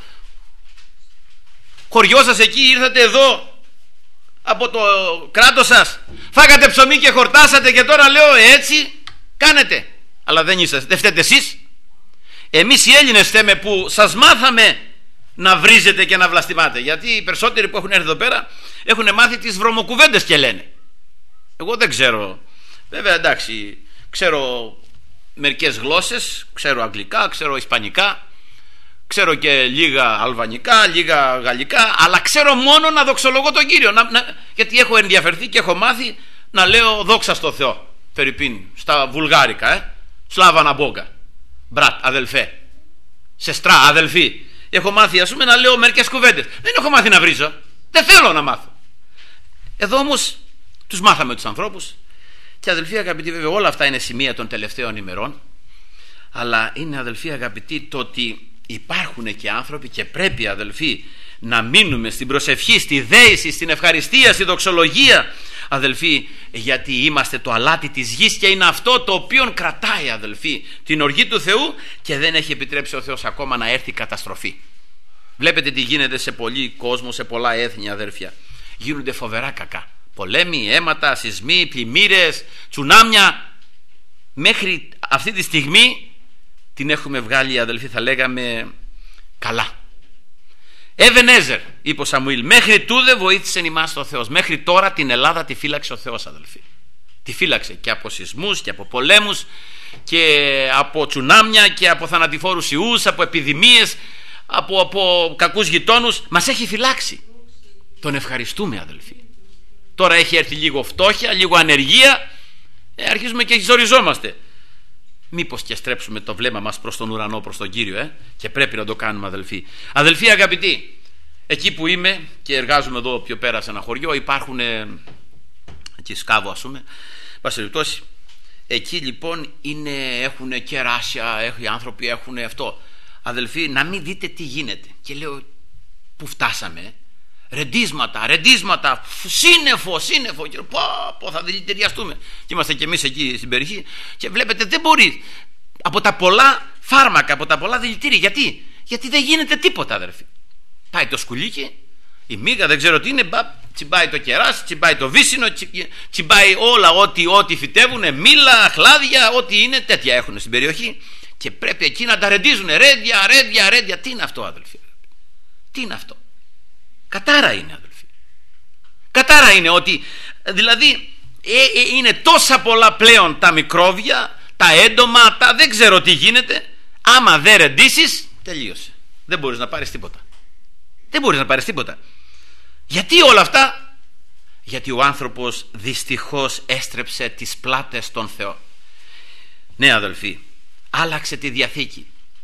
χωριό σας εκεί, ήρθατε εδώ από το κράτος σας, φάγατε ψωμί και χορτάσατε, και τώρα, λέω, έτσι κάνετε. Αλλά δεν είσαστε, δεν φταίτε εσείς. Εμείς οι Έλληνες φταίμε που σας μάθαμε να βρίζετε και να βλαστημάτε. Γιατί οι περισσότεροι που έχουν έρθει εδώ πέρα έχουν μάθει τις βρωμοκουβέντες και λένε. Εγώ δεν ξέρω. Βέβαια, εντάξει, ξέρω μερικές γλώσσες, ξέρω αγγλικά, ξέρω ισπανικά, ξέρω και λίγα αλβανικά, λίγα γαλλικά, αλλά ξέρω μόνο να δοξολογώ τον Κύριο, να, να, γιατί έχω ενδιαφερθεί και έχω μάθει να λέω δόξα στο Θεό. Φερρυπίν, στα βουλγάρικα, ε? Σλάβα να μπόγκα, μπρατ, αδελφέ, σεστρά, αδελφή. Έχω μάθει, ας πούμε, να λέω μερικές κουβέντες. Δεν έχω μάθει να βρίζω, δεν θέλω να μάθω. Εδώ όμως τους μάθαμε τους ανθρώπους. Και αδελφοί αγαπητοί, βέβαια όλα αυτά είναι σημεία των τελευταίων ημερών, αλλά είναι, αδελφοί αγαπητοί, το ότι υπάρχουν και άνθρωποι, και πρέπει, αδελφοί, να μείνουμε στην προσευχή, στη δέηση, στην ευχαριστία, στη δοξολογία, αδελφοί, γιατί είμαστε το αλάτι της γης και είναι αυτό το οποίο κρατάει, αδελφοί, την οργή του Θεού, και δεν έχει επιτρέψει ο Θεός ακόμα να έρθει καταστροφή. Βλέπετε τι γίνεται σε πολλοί κόσμο, σε πολλά έθνη, αδέρφια. Γίνονται φοβερά κακά. Πολέμοι, αίματα, σεισμοί, πλημμύρες, τσουνάμια. Μέχρι αυτή τη στιγμή την έχουμε βγάλει, αδελφοί, θα λέγαμε καλά. Εβενέζερ, είπε ο Σαμουήλ, μέχρι τούδε βοήθησε ημάς ο Θεός. Μέχρι τώρα την Ελλάδα τη φύλαξε ο Θεός, αδελφοί. Τη φύλαξε και από σεισμούς και από πολέμους και από τσουνάμια και από θανατηφόρους ιούς, από επιδημίες, από, από κακούς γειτόνους. Μας έχει φυλάξει. Τον ευχαριστούμε, αδελφοί. Τώρα έχει έρθει λίγο φτώχεια, λίγο ανεργία, ε, αρχίζουμε και ζοριζόμαστε. Μήπως και στρέψουμε το βλέμμα μας προς τον ουρανό, προς τον Κύριο, ε? Και πρέπει να το κάνουμε, αδελφοί. Αδελφοί αγαπητοί, εκεί που είμαι και εργάζομαι εδώ πιο πέρα σε ένα χωριό, υπάρχουν ε, εκεί σκάβο, ας πούμε, πάση περιπτώσει, εκεί λοιπόν είναι, έχουν κεράσια, οι άνθρωποι έχουν αυτό. Αδελφοί, να μην δείτε τι γίνεται. Και λέω, πού φτάσαμε, ρεντίσματα, ρεντίσματα, σύννεφο, σύννεφο, και πω, πω, θα δηλητηριαστούμε. Και είμαστε κι εμείς εκεί στην περιοχή και βλέπετε δεν μπορεί από τα πολλά φάρμακα, από τα πολλά δηλητήρια. Γιατί, Γιατί δεν γίνεται τίποτα, αδερφοί. Πάει το σκουλίκι, η μύγα, δεν ξέρω τι είναι, μπα, τσιμπάει το κεράσι, τσιμπάει το βύσσινο, τσιμπάει όλα ό,τι, ό,τι φυτεύουν, μήλα, χλάδια, ό,τι είναι, τέτοια έχουν στην περιοχή. Και πρέπει εκεί να τα ρεντίζουν. Ρέντια, ρέντια, ρέντια. Τι είναι αυτό, αδελφοί? Τι είναι αυτό? Κατάρα είναι, αδελφοί. Κατάρα είναι ότι δηλαδή ε, ε, είναι τόσα πολλά πλέον τα μικρόβια, τα έντομα, τα δεν ξέρω τι γίνεται. Άμα δεν ρεντίσεις, τελείωσε. Δεν μπορείς να πάρεις τίποτα. Δεν μπορείς να πάρεις τίποτα. Γιατί όλα αυτά? Γιατί ο άνθρωπος δυστυχώς έστρεψε τις πλάτες των Θεών. Ναι, αδελφοί, άλλαξε τη Διαθήκη,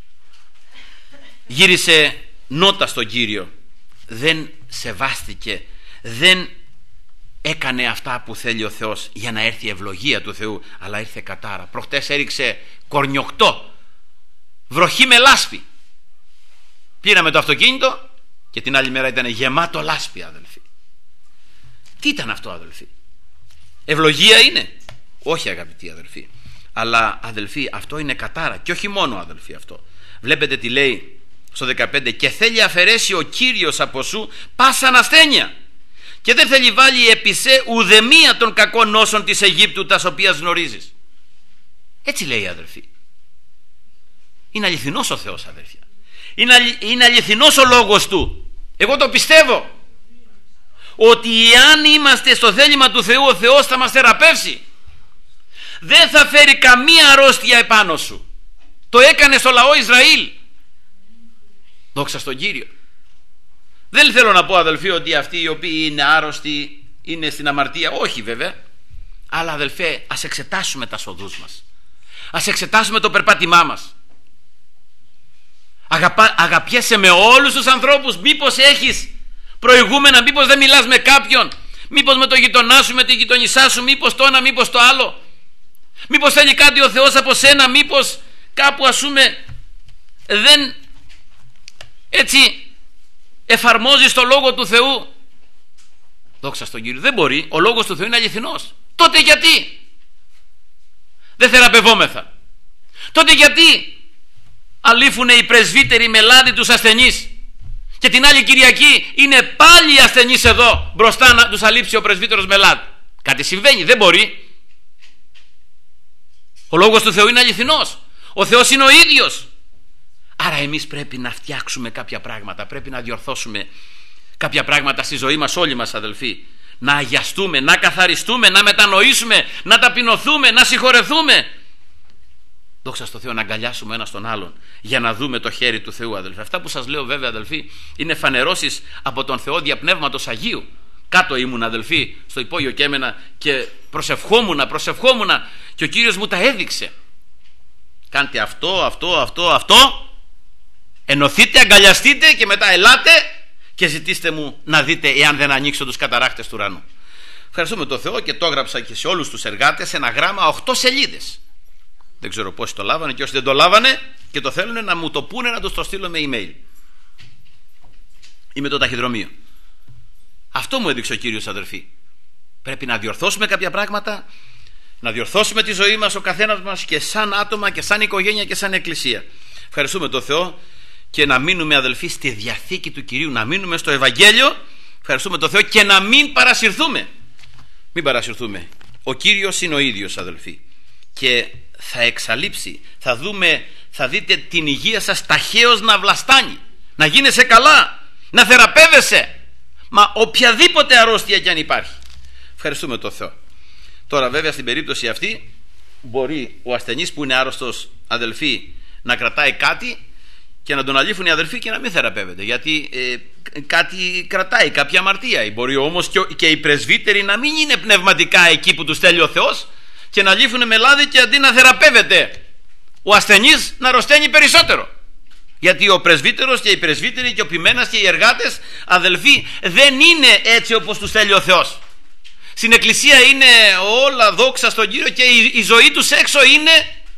γύρισε νότα στον Κύριο, δεν σεβάστηκε, δεν έκανε αυτά που θέλει ο Θεός για να έρθει η ευλογία του Θεού, αλλά ήρθε κατάρα. Προχτές έριξε κορνιοκτό, βροχή με λάσπη. Πήραμε το αυτοκίνητο και την άλλη μέρα ήταν γεμάτο λάσπη, αδελφοί. Τι ήταν αυτό, αδελφοί? Ευλογία είναι? Όχι, αγαπητοί αδελφοί. Αλλά, αδελφοί, αυτό είναι κατάρα. Και όχι μόνο, αδελφοί, αυτό. Βλέπετε τι λέει στο δεκαπέντε: και θέλει αφαιρέσει ο Κύριος από σου πάσαν ασθένεια, και δεν θέλει βάλει επί σε ουδεμία των κακών νόσων της Αιγύπτου, τας οποίας γνωρίζεις. Έτσι λέει, αδελφοί. Είναι αληθινός ο Θεός, αδελφοί. Είναι, αλη... είναι αληθινός ο λόγος του. Εγώ το πιστεύω ότι εάν είμαστε στο θέλημα του Θεού, ο Θεός θα μας θεραπεύσει. Δεν θα φέρει καμία αρρώστια επάνω σου. Το έκανε στο λαό Ισραήλ. Δόξα στον Κύριο. Δεν θέλω να πω, αδελφοί, ότι αυτοί οι οποίοι είναι άρρωστοι είναι στην αμαρτία. Όχι, βέβαια. Αλλά, αδελφέ, ας εξετάσουμε τα σοδούς μας. Ας εξετάσουμε το περπάτημά μας. Αγαπά, αγαπιέσαι με όλους τους ανθρώπους? Μήπως έχεις προηγούμενα? Μήπως δεν μιλάς με κάποιον? Μήπως με το γειτονά σου, με τη γειτονισά σου? Μήπως το ένα, μήπως το άλλο? Μήπως θέλει κάτι ο Θεός από σένα? Μήπως κάπου, ας πούμε, δεν έτσι εφαρμόζεις το Λόγο του Θεού? Δόξα στον Κύριο. Δεν μπορεί. Ο Λόγος του Θεού είναι αληθινός. Τότε γιατί δεν θεραπευόμεθα? Τότε γιατί αλήφουνε οι πρεσβύτεροι με λάδι τους ασθενείς και την άλλη Κυριακή είναι πάλι οι ασθενείς εδώ μπροστά να τους αλείψει ο πρεσβύτερος με λάδι? Κάτι συμβαίνει. Δεν μπορεί. Ο Λόγος του Θεού είναι αληθινός. Ο Θεός είναι ο ίδιος. Άρα εμείς πρέπει να φτιάξουμε κάποια πράγματα, πρέπει να διορθώσουμε κάποια πράγματα στη ζωή μας, όλοι μας, αδελφοί. Να αγιαστούμε, να καθαριστούμε, να μετανοήσουμε, να ταπεινωθούμε, να συγχωρεθούμε. Δόξα στο Θεό, να αγκαλιάσουμε ένα τον άλλον για να δούμε το χέρι του Θεού, αδελφοί. Αυτά που σας λέω, βέβαια, αδελφοί, είναι φανερώσεις από τον Θεό δια Πνεύματος Αγίου. Κάτω ήμουν, αδελφοί, στο υπόγειο και έμενα και προσευχόμουνα, προσευχόμουνα και ο Κύριος μου τα έδειξε. Κάντε αυτό, αυτό, αυτό, αυτό. Ενωθείτε, αγκαλιαστείτε και μετά ελάτε και ζητήστε μου να δείτε εάν δεν ανοίξω τους καταράχτες του ουρανού. Ευχαριστούμε τον Θεό και το έγραψα και σε όλους τους εργάτες ένα γράμμα οκτώ σελίδες. Δεν ξέρω πόσοι το λάβανε, και όσοι δεν το λάβανε και το θέλουν να μου το πούνε, να τους το στείλω με email ή με το ταχυδρομείο. Αυτό μου έδειξε ο Κύριος, αδερφοί. Πρέπει να διορθώσουμε κάποια πράγματα, να διορθώσουμε τη ζωή μας ο καθένας μας, και σαν άτομα και σαν οικογένεια και σαν εκκλησία. Ευχαριστούμε τον Θεό και να μείνουμε, αδελφοί, στη Διαθήκη του Κυρίου, να μείνουμε στο Ευαγγέλιο. Ευχαριστούμε τον Θεό και να μην παρασυρθούμε. Μην παρασυρθούμε. Ο Κύριος είναι ο ίδιος, αδελφοί, και θα εξαλείψει. Θα δούμε, θα δείτε την υγεία σας ταχαίως να βλαστάνει, να γίνεσαι καλά, να θεραπεύεσαι. Μα οποιαδήποτε αρρώστια κι αν υπάρχει. Ευχαριστούμε τον Θεό. Τώρα, βέβαια, στην περίπτωση αυτή μπορεί ο ασθενής που είναι άρρωστος, αδελφοί, να κρατάει κάτι και να τον αλήφουν οι αδελφοί και να μην θεραπεύεται, γιατί ε, κάτι κρατάει, κάποια αμαρτία. Μπορεί όμως και, και οι πρεσβύτεροι να μην είναι πνευματικά εκεί που τους θέλει ο Θεός και να λύφουν με λάδι, και αντί να θεραπεύεται ο ασθενής να αρρωσταίνει περισσότερο. Γιατί ο πρεσβύτερος και οι πρεσβύτεροι και ο ποιμένας και οι εργάτες, αδελφοί, δεν είναι έτσι όπως τους θέλει ο Θεός. Στην εκκλησία είναι όλα δόξα στον Κύριο και η, η ζωή τους έξω είναι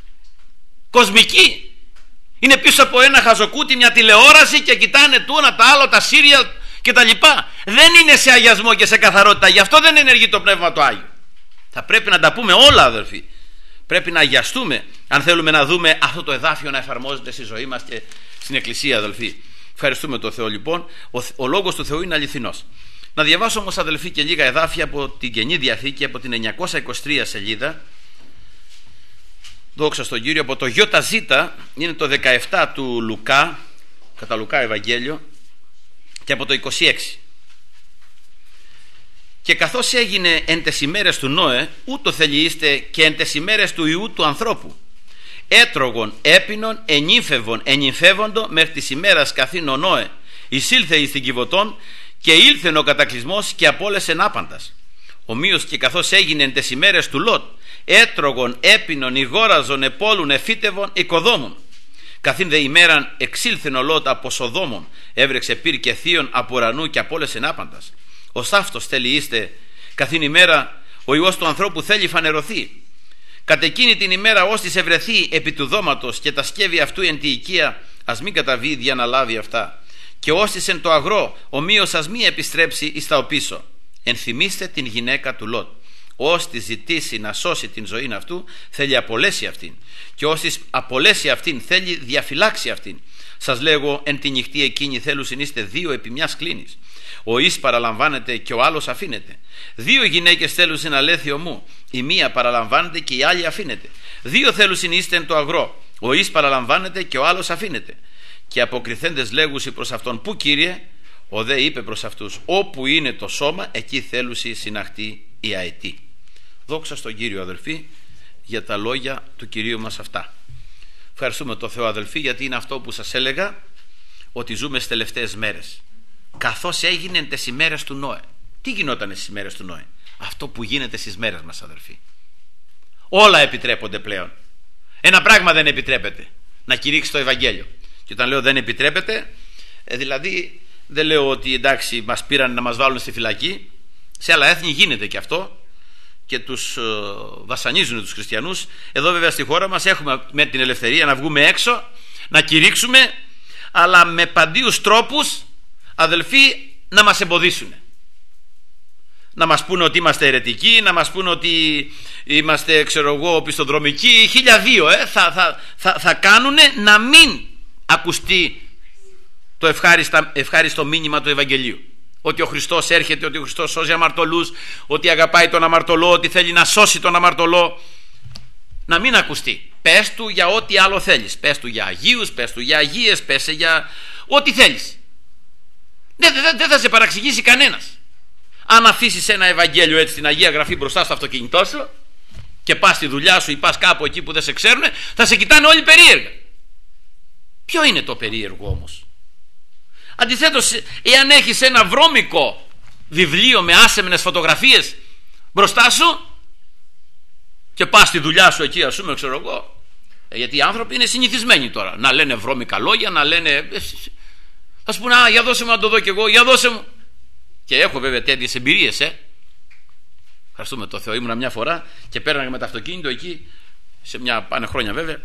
κοσμική. Είναι πίσω από ένα χαζοκούτι, μια τηλεόραση, και κοιτάνε το ένα, τα άλλο, τα σύριαλ και τα λοιπά. Δεν είναι σε αγιασμό και σε καθαρότητα, γι' αυτό δεν ενεργεί το Πνεύμα το Άγιο. Θα πρέπει να τα πούμε όλα, αδελφοί. Πρέπει να αγιαστούμε αν θέλουμε να δούμε αυτό το εδάφιο να εφαρμόζεται στη ζωή μας και στην Εκκλησία, αδελφοί. Ευχαριστούμε τον Θεό λοιπόν. Ο, ο λόγος του Θεού είναι αληθινός. Να διαβάσω όμως, αδελφοί, και λίγα εδάφια από την Καινή Διαθήκη, από την εννιακόσια είκοσι τρία σελίδα. Δόξα στον Κύριο. Από το ΙΖ, είναι το δεκαεπτά του Λουκά, κατά Λουκά Ευαγγέλιο, και από το είκοσι έξι. Και καθώς έγινε εν τες ημέρες του Νόε, ούτω θελειείστε και εν τες ημέρες του Υιού του ανθρώπου. Έτρωγον, έπινον, ενύφευον, ενυμφεύοντο μέχρι της ημέρας καθήν ο Νόε εισήλθε εις την Κιβωτόν, και ήλθεν ο κατακλυσμός και απόλεσεν άπαντας. Ομοίως και καθώς έγινε εν τες ημέρες του Λότ, έτρωγον, έπινον, ηγόραζον, επόλουν, εφύτευον, οικοδόμων. Καθήν δε ημέραν εξήλθεν ο Λότ από Σοδόμων, έβρεξε πυρ και θείον από ουρανού και απόλεσεν άπαντας. Ως αυτός θελειείστε, καθήν ημέρα ο Υιός του ανθρώπου θέλει φανερωθεί. Κατ' εκείνη την ημέρα ως της ευρεθεί επί του δώματος και τα σκεύη αυτού εν τη οικία, ας μην καταβεί δια να λάβει αυτά. Και ως της εν το αγρό, ομοίως ας μη επιστρέψει εις τα οπίσω. Ενθυμίστε την γυναίκα του Λότ. Ως της ζητήσει να σώσει την ζωή αυτού, θέλει απολέσει αυτήν. Και ως της απολέσει αυτήν, θέλει διαφυλάξει αυτήν. Σας λέγω, εν τη νυχτή εκείνη θέλουσιν είστε δύο επί μιας κλίνης. Ο εις παραλαμβάνεται και ο άλλος αφήνεται. Δύο γυναίκες θέλουσιν αλέθιο μου, η μία παραλαμβάνεται και η άλλη αφήνεται. Δύο θέλουσιν είστε εν το αγρό, ο εις παραλαμβάνεται και ο άλλος αφήνεται. Και αποκριθέντες λέγουσι προς αυτόν, πού Κύριε? Ο δε είπε προς αυτούς, όπου είναι το σώμα, εκεί θέλουσι συναχτεί η αετή. Δόξα στον Κύριο, αδελφοί, για τα λόγια του Κυρίου μας αυτά. Ευχαριστούμε τον Θεό, αδελφοί, γιατί είναι αυτό που σας έλεγα, ότι ζούμε στις τελευταίες μέρες. Καθώς έγινε τις ημέρες του Νόε. Τι γινόταν στις ημέρες του Νόε? Αυτό που γίνεται στις μέρες μας, αδελφοί. Όλα επιτρέπονται πλέον. Ένα πράγμα δεν επιτρέπεται, να κηρύξει το Ευαγγέλιο. Και όταν λέω δεν επιτρέπεται, ε, δηλαδή δεν λέω ότι εντάξει μας πήραν να μας βάλουν στη φυλακή. Σε άλλα έθνη γίνεται και αυτό και τους ε, βασανίζουν τους χριστιανούς. Εδώ βέβαια στη χώρα μας έχουμε με την ελευθερία να βγούμε έξω, να κηρύξουμε, αλλά με παντίους τρόπους, αδελφοί, να μας εμποδίσουν. Να μας πούνε ότι είμαστε αιρετικοί, να μας πούνε ότι είμαστε, ξέρω εγώ, οπισθοδρομικοί, χίλια δύο ε, θα, θα, θα, θα κάνουν να μην ακουστεί το ευχάριστο, ευχάριστο μήνυμα του Ευαγγελίου. Ότι ο Χριστός έρχεται, ότι ο Χριστός σώζει αμαρτωλούς, ότι αγαπάει τον αμαρτωλό, ότι θέλει να σώσει τον αμαρτωλό. Να μην ακουστεί. Πες του για ό,τι άλλο θέλεις. Πες του για Αγίους, πες του για Αγίες, πες για ό,τι θέλεις. Δεν, δεν, δεν θα σε παραξηγήσει κανένας. Αν αφήσεις ένα Ευαγγέλιο έτσι στην Αγία Γραφή μπροστά στο αυτοκίνητό σου και πας στη δουλειά σου ή πας κάπου εκεί που δεν σε ξέρουν, θα σε κοιτάνε όλοι περίεργα. Ποιο είναι το περίεργο όμως? Αντιθέτως, εάν έχεις ένα βρώμικο βιβλίο με άσεμνες φωτογραφίες μπροστά σου και πας στη δουλειά σου εκεί, ας πούμε, ξέρω εγώ, γιατί οι άνθρωποι είναι συνηθισμένοι τώρα να λένε βρώμικα λόγια, να λένε, θα σου πούνε, α, για δώσε μου να το δω κι εγώ, για δώσε μου. Και έχω βέβαια τέτοιες εμπειρίες, ε. Ευχαριστούμε το Θεό. Ήμουνα μια φορά και πέραγα με το αυτοκίνητο εκεί, σε μια πάνε χρόνια βέβαια,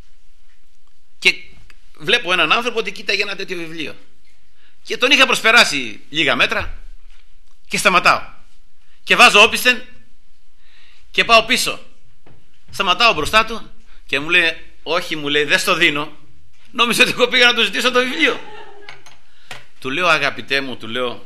και βλέπω έναν άνθρωπο ότι κοίταγε ένα τέτοιο βιβλίο. Και τον είχα προσπεράσει λίγα μέτρα και σταματάω. Και βάζω όπισθεν και πάω πίσω. Σταματάω μπροστά του και μου λέει, όχι, μου λέει, δεν στο δίνω. Νόμιζα ότι εγώ πήγα να του ζητήσω το βιβλίο. Του λέω, αγαπητέ μου, του λέω,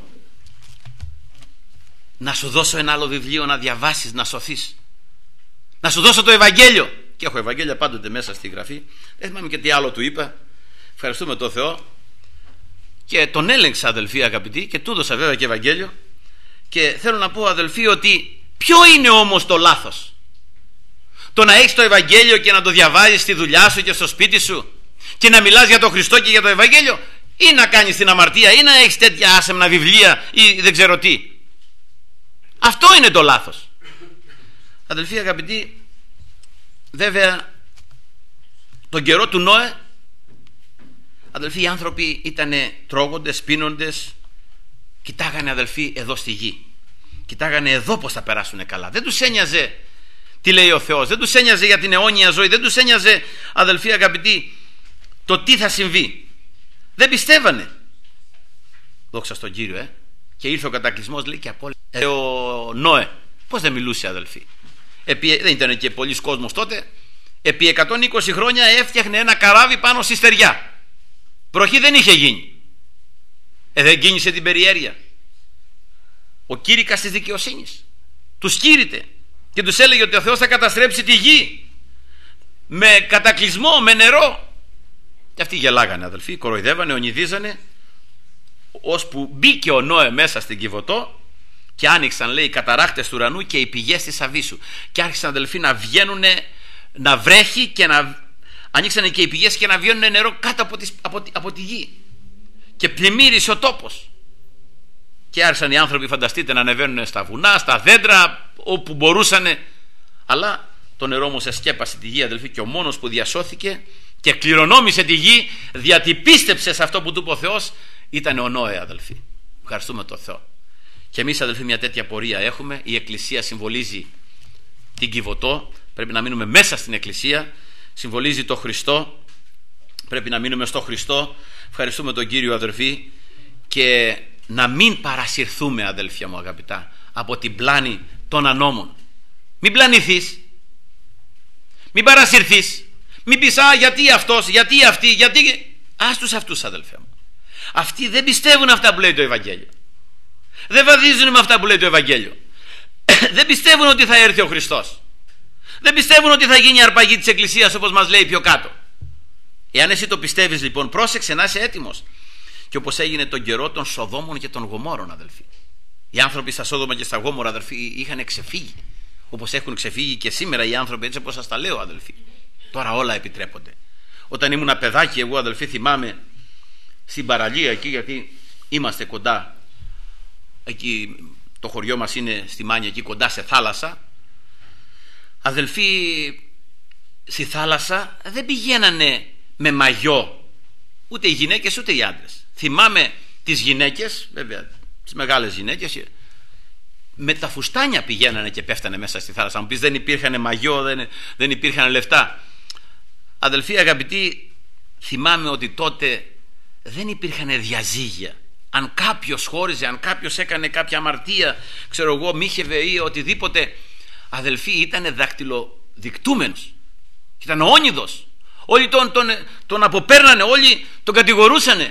να σου δώσω ένα άλλο βιβλίο να διαβάσεις, να σωθείς. Να σου δώσω το Ευαγγέλιο. Και έχω Ευαγγέλια πάντοτε μέσα στη γραφή. Δεν θυμάμαι και τι άλλο του είπα. Ευχαριστούμε τον Θεό. Και τον έλεγξα, αδελφοί αγαπητοί, και του έδωσα βέβαια και Ευαγγέλιο. Και θέλω να πω, αδελφοί, ότι ποιο είναι όμως το λάθος? Το να έχεις το Ευαγγέλιο και να το διαβάζεις στη δουλειά σου και στο σπίτι σου και να μιλάς για τον Χριστό και για το Ευαγγέλιο, ή να κάνεις την αμαρτία, ή να έχεις τέτοια άσεμνα βιβλία ή δεν ξέρω τι? Αυτό είναι το λάθος. Αδελφοί αγαπητοί, βέβαια τον καιρό του Νόε, αδελφοί, οι άνθρωποι ήταν τρώγοντες, πίνοντες, κοιτάγανε, αδελφοί, εδώ στη γη, κοιτάγανε εδώ πως θα περάσουν καλά. Δεν τους ένοιαζε τι λέει ο Θεός, δεν τους ένοιαζε για την αιώνια ζωή, δεν τους ένοιαζε, αδελφοί αγαπητοί, το τι θα συμβεί. Δεν πιστεύανε. Δόξα στον Κύριο, ε. Και ήρθε ο κατακλυσμός, λέει, και απόλυτα. Ε, ο Νόε, πώς δεν μιλούσε, αδελφοί? Επί, δεν ήταν και πολλοί κόσμος τότε. Επί εκατόν είκοσι χρόνια έφτιαχνε ένα καράβι πάνω στη στεριά. Βροχή δεν είχε γίνει. Ε, δεν κίνησε την περιέργεια ο κήρυκας της δικαιοσύνης? Τους κήρυτε και τους έλεγε ότι ο Θεός θα καταστρέψει τη γη με κατακλυσμό, με νερό. Και αυτοί γελάγανε, αδελφοί, κοροϊδεύανε, ονειδίζανε, ώσπου μπήκε ο Νόε μέσα στην Κιβωτό και άνοιξαν, λέει, οι καταράχτες του ουρανού και οι πηγές της αβύσσου. Και άρχισαν, αδελφοί, να βγαίνουν, να βρέχει και να ανοίξανε και οι πηγές και να βγαίνουν νερό κάτω από τη, από, από τη γη. Και πλημμύρισε ο τόπος. Και άρχισαν οι άνθρωποι, φανταστείτε, να ανεβαίνουν στα βουνά, στα δέντρα, όπου μπορούσανε. Αλλά το νερό όμως εσκέπασε τη γη, αδελφοί, και ο μόνος που διασώθηκε και κληρονόμησε τη γη, διότι πίστεψε σε αυτό που του είπε ο Θεός, ήταν ο Νόε, αδελφοί. Ευχαριστούμε τον Θεό. Και εμείς, αδελφοί, μια τέτοια πορεία έχουμε. Η Εκκλησία συμβολίζει την Κιβωτό. Πρέπει να μείνουμε μέσα στην Εκκλησία. Συμβολίζει το Χριστό. Πρέπει να μείνουμε στο Χριστό. Ευχαριστούμε τον Κύριο, αδελφοί. Και να μην παρασυρθούμε, αδελφιά μου αγαπητά, από την πλάνη των ανώμων. Μην πλανηθείς. Μην παρασυρθείς. Μην πεις, α, γιατί αυτός, γιατί αυτή, γιατί... Ας τους αυτούς, αδελφέ μου. Αυτοί δεν πιστεύουν αυτά που λέει το Ευαγγέλιο. Δεν βαδίζουν με αυτά που λέει το Ευαγγέλιο. Δεν πιστεύουν ότι θα έρθει ο Χριστός. Δεν πιστεύουν ότι θα γίνει η αρπαγή της Εκκλησίας, όπως μας λέει πιο κάτω. Εάν εσύ το πιστεύεις, λοιπόν, πρόσεξε να είσαι έτοιμος. Και όπως έγινε τον καιρό των Σοδόμων και των Γομόρων, αδελφοί. Οι άνθρωποι στα Σόδομα και στα Γόμορα, αδελφοί, είχαν ξεφύγει. Όπως έχουν ξεφύγει και σήμερα οι άνθρωποι, έτσι όπως σας τα λέω, αδελφοί. Τώρα όλα επιτρέπονται. Όταν ήμουν παιδάκι, εγώ, αδελφοί, θυμάμαι στην παραλία εκεί, γιατί είμαστε κοντά. Εκεί το χωριό μας είναι στη Μάνια, εκεί κοντά σε θάλασσα. Αδελφοί, στη θάλασσα δεν πηγαίνανε με μαγιό ούτε οι γυναίκες ούτε οι άντρες. Θυμάμαι τις γυναίκες, βέβαια τις μεγάλες γυναίκες, με τα φουστάνια πηγαίνανε και πέφτανε μέσα στη θάλασσα. Μου πεις, δεν υπήρχαν μαγιό, δεν, δεν υπήρχαν λεφτά. Αδελφοί αγαπητοί, θυμάμαι ότι τότε δεν υπήρχαν διαζύγια. Αν κάποιος χώριζε, αν κάποιος έκανε κάποια αμαρτία, ξέρω εγώ, μύχευε ή οτιδήποτε, αδελφοί, ήταν δακτυλοδικτούμενος. Ήταν όνειδος. Όλοι τον, τον, τον αποπέρνανε, όλοι τον κατηγορούσανε.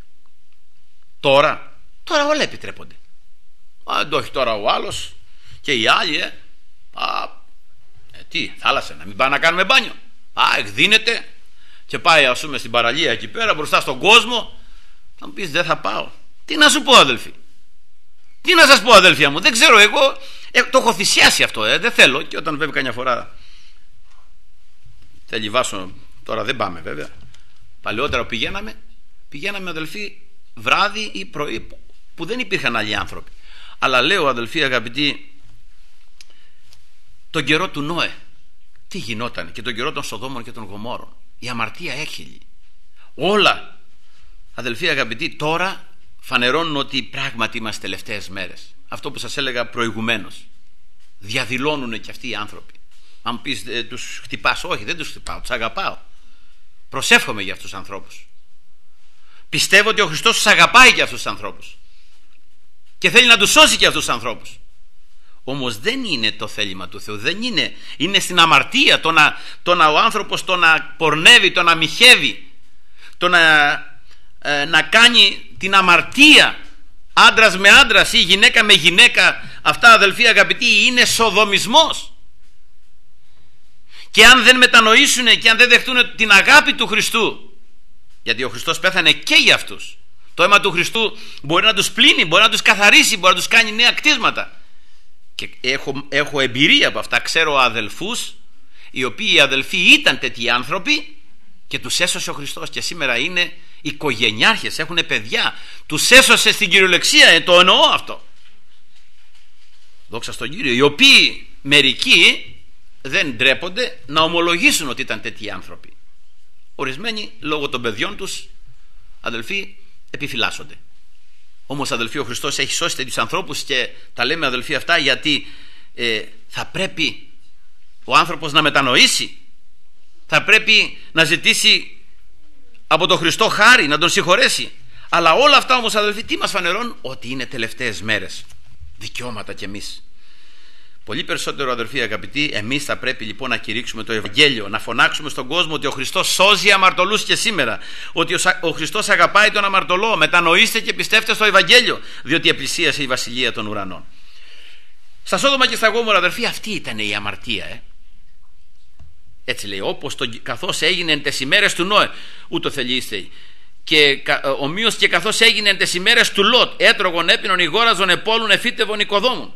Τώρα, τώρα όλα επιτρέπονται. Α, το έχει τώρα ο άλλος και οι άλλοι, ε. Α, ε, τι, θάλασσα, να μην πάμε να κάνουμε μπάνιο. Α, εκδίνεται και πάει, ας πούμε, στην παραλία εκεί πέρα μπροστά στον κόσμο. Θα μου πεις, δεν θα πάω. Τι να σου πω, αδελφοί? Τι να σας πω, αδελφιά μου? Δεν ξέρω, εγώ ε, το έχω θυσιάσει αυτό, ε, δεν θέλω. Και όταν βέβαια καμιά φορά θέλει βάσο, τώρα δεν πάμε βέβαια. Παλαιότερα πηγαίναμε, πηγαίναμε, αδελφοί, βράδυ ή πρωί, που δεν υπήρχαν άλλοι άνθρωποι. Αλλά λέω, αδελφοί αγαπητοί, τον καιρό του Νόε τι γινόταν, και τον καιρό των Σοδόμων και των Γομόρων, η αμαρτία έχυλη. Όλα, αδελφοί αγαπητοί, τώρα φανερώνουν ότι πράγματι είμαστε τελευταίες μέρες. Αυτό που σας έλεγα προηγουμένως. Διαδηλώνουν και αυτοί οι άνθρωποι. Αν μου πεις, ε, τους χτυπάς? Όχι, δεν τους χτυπάω, τους αγαπάω. Προσεύχομαι για αυτούς τους ανθρώπους. Πιστεύω ότι ο Χριστός τους αγαπάει και αυτούς τους ανθρώπους και θέλει να τους σώσει και αυτούς τους ανθρώπους. Όμως δεν είναι το θέλημα του Θεού. Δεν είναι. Είναι στην αμαρτία το να, το να ο άνθρωπος το να πορνεύει, το να μοιχεύει, το να, ε, να κάνει την αμαρτία, άντρας με άντρας ή γυναίκα με γυναίκα. Αυτά, αδελφοί αγαπητοί, είναι σοδομισμός. Και αν δεν μετανοήσουν και αν δεν δεχτούν την αγάπη του Χριστού, γιατί ο Χριστός πέθανε και για αυτούς, το αίμα του Χριστού μπορεί να τους πλύνει, μπορεί να τους καθαρίσει, μπορεί να τους κάνει νέα κτίσματα. Και έχω, έχω εμπειρία από αυτά. Ξέρω αδελφούς οι οποίοι οι αδελφοί ήταν τέτοιοι άνθρωποι και τους έσωσε ο Χριστός και σήμερα είναι οικογενειάρχες, έχουν παιδιά, τους έσωσε στην κυριολεξία, ε, το εννοώ αυτό. Δόξα στον Κύριο. Οι οποίοι μερικοί δεν ντρέπονται να ομολογήσουν ότι ήταν τέτοιοι άνθρωποι. Ορισμένοι λόγω των παιδιών τους, αδελφοί, επιφυλάσσονται. Όμως, αδελφοί, ο Χριστός έχει σώσει τέτοιους ανθρώπους και τα λέμε, αδελφοί, αυτά γιατί ε, θα πρέπει ο άνθρωπος να μετανοήσει, θα πρέπει να ζητήσει από τον Χριστό χάρη, να τον συγχωρέσει. Αλλά όλα αυτά όμως, αδελφοί, τι μας φανερώνουν? Ότι είναι τελευταίες μέρες. Δικαιώματα κι εμείς. Πολύ περισσότερο, αδελφοί αγαπητοί, εμείς θα πρέπει λοιπόν να κηρύξουμε το Ευαγγέλιο, να φωνάξουμε στον κόσμο ότι ο Χριστός σώζει αμαρτωλούς και σήμερα, ότι ο Χριστός αγαπάει τον αμαρτωλό. Μετανοήστε και πιστεύτε στο Ευαγγέλιο, διότι επλησίασε η βασιλεία των ουρανών. Στα Σόδομα και στα Γόμορα, αδελφοί, αυτή ήταν η αμαρτία. Ε. Έτσι λέει, όπως το, καθώς έγινε εν τες ημέρες του Νόε, ούτω θελείστε. Και ομοίως και καθώς έγινε εν τες ημέρες του Λότ, έτρωγον, έπινον, ηγόραζον, επόλουν, εφύτευον, οικοδόμουν.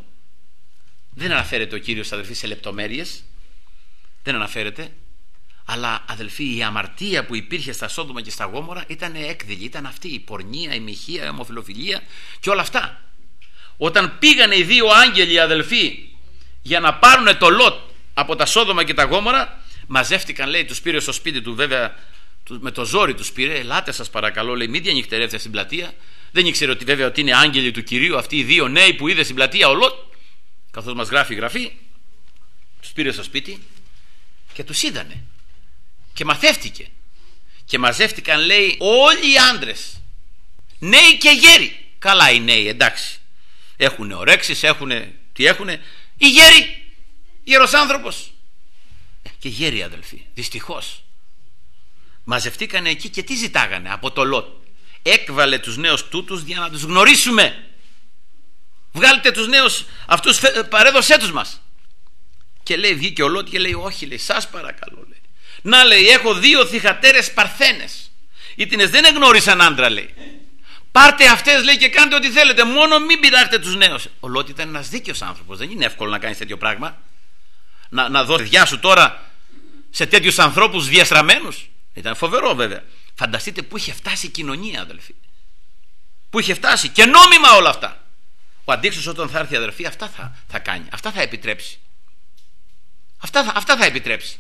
Δεν αναφέρεται ο Κύριος, αδελφοί, σε λεπτομέρειες, δεν αναφέρεται, αλλά αδελφοί, η αμαρτία που υπήρχε στα Σόδομα και στα Γόμορα ήταν έκδηλη, ήταν αυτή η πορνεία, η μοιχεία, η ομοφιλοφιλία και όλα αυτά. Όταν πήγανε οι δύο άγγελοι, αδελφοί, για να πάρουν το Λότ από τα Σόδομα και τα Γόμορα, μαζεύτηκαν, λέει, τους πήρε στο σπίτι του, βέβαια με το ζόρι τους πήρε. Ελάτε σας παρακαλώ, λέει, μην διανυκτερεύετε στην πλατεία. Δεν ήξερε ότι βέβαια ότι είναι άγγελοι του Κυρίου αυτοί οι δύο νέοι που είδε στην πλατεία ο Λότ. Καθώς μας γράφει η Γραφή, τους πήρε στο σπίτι και τους είδανε και μαθεύτηκε. Και μαζεύτηκαν, λέει, όλοι οι άντρες, νέοι και γέροι. Καλά οι νέοι, εντάξει, έχουν ορέξεις, έχουν, τι έχουνε. Οι γέροι, γέρος άνθρωπος και γέροι, αδελφοί, δυστυχώς μαζευτήκανε εκεί και τι ζητάγανε από το Λότ? Έκβαλε τους νέους τούτους για να τους γνωρίσουμε. Βγάλτε τους νέους αυτούς, παρέδωσέ τους μας. Και λέει, βγήκε ο Λότ και λέει, όχι, λέει, σας παρακαλώ, λέει. Να, λέει, έχω δύο θυγατέρες παρθένες. Ήτινες δεν εγνώρισαν άντρα, λέει. Πάρτε αυτές, λέει, και κάντε ό,τι θέλετε. Μόνο μην πειράχτε τους νέους. Ο Λότ ήταν ένας δίκαιος άνθρωπος. Δεν είναι εύκολο να κάνεις τέτοιο πράγμα. Να, να δώσεις παιδιά σου τώρα σε τέτοιους ανθρώπους διαστραμμένους. Ήταν φοβερό, βέβαια. Φανταστείτε που είχε φτάσει η κοινωνία, αδελφοί. Που είχε φτάσει και νόμιμα όλα αυτά. Ο αντίξωος όταν θα έρθει, αδελφοί, αυτά θα, θα κάνει, αυτά θα επιτρέψει. Αυτά θα, αυτά θα επιτρέψει.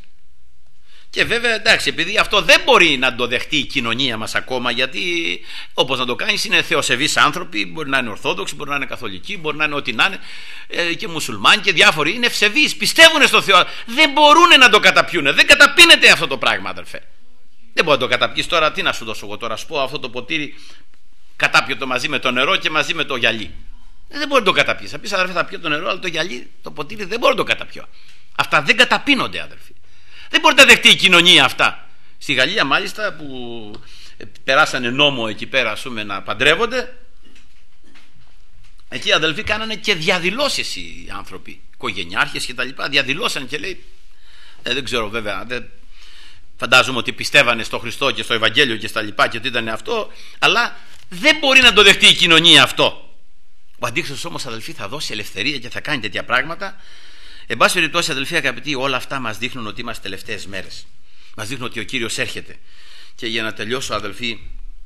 Και βέβαια, εντάξει, επειδή αυτό δεν μπορεί να το δεχτεί η κοινωνία μας ακόμα, γιατί όπως να το κάνεις, είναι θεοσεβείς άνθρωποι, μπορεί να είναι ορθόδοξοι, μπορεί να είναι καθολικοί, μπορεί να είναι ό,τι να είναι, ε, και μουσουλμάνοι και διάφοροι, είναι ευσεβείς, πιστεύουν στο Θεό, δεν μπορούν να το καταπιούν, δεν καταπίνεται αυτό το πράγμα, αδελφέ. Δεν μπορεί να το καταπιείς τώρα, τι να σου δώσω εγώ τώρα, σου πω αυτό το ποτήρι κατάπιω το μαζί με το νερό και μαζί με το γυαλί. Δεν μπορεί να το καταπιείς. Θα πεις, αδερφέ, θα πιω το νερό, αλλά το γυαλί, το ποτήρι δεν μπορεί να το καταπιώ. Αυτά δεν καταπίνονται, αδερφοί. Δεν μπορεί να δεχτεί η κοινωνία αυτά. Στη Γαλλία, μάλιστα, που περάσανε νόμο εκεί πέρα, ας πούμε, να παντρεύονται, εκεί, αδελφοί, κάνανε και διαδηλώσεις οι άνθρωποι, οικογενειάρχες και τα λοιπά. Διαδηλώσαν και λέει, ε, δεν ξέρω βέβαια, δεν, φαντάζομαι ότι πιστεύανε στο Χριστό και στο Ευαγγέλιο και στα λοιπά και ότι ήταν αυτό, αλλά δεν μπορεί να το δεχτεί η κοινωνία αυτό. Ο αντίξωος όμως, αδελφοί, θα δώσει ελευθερία και θα κάνει τέτοια πράγματα. Εν πάση περιπτώσει, αδελφοί αγαπητοί, όλα αυτά μας δείχνουν ότι είμαστε τελευταίες μέρες. Μας δείχνουν ότι ο Κύριος έρχεται. Και για να τελειώσω, αδελφοί,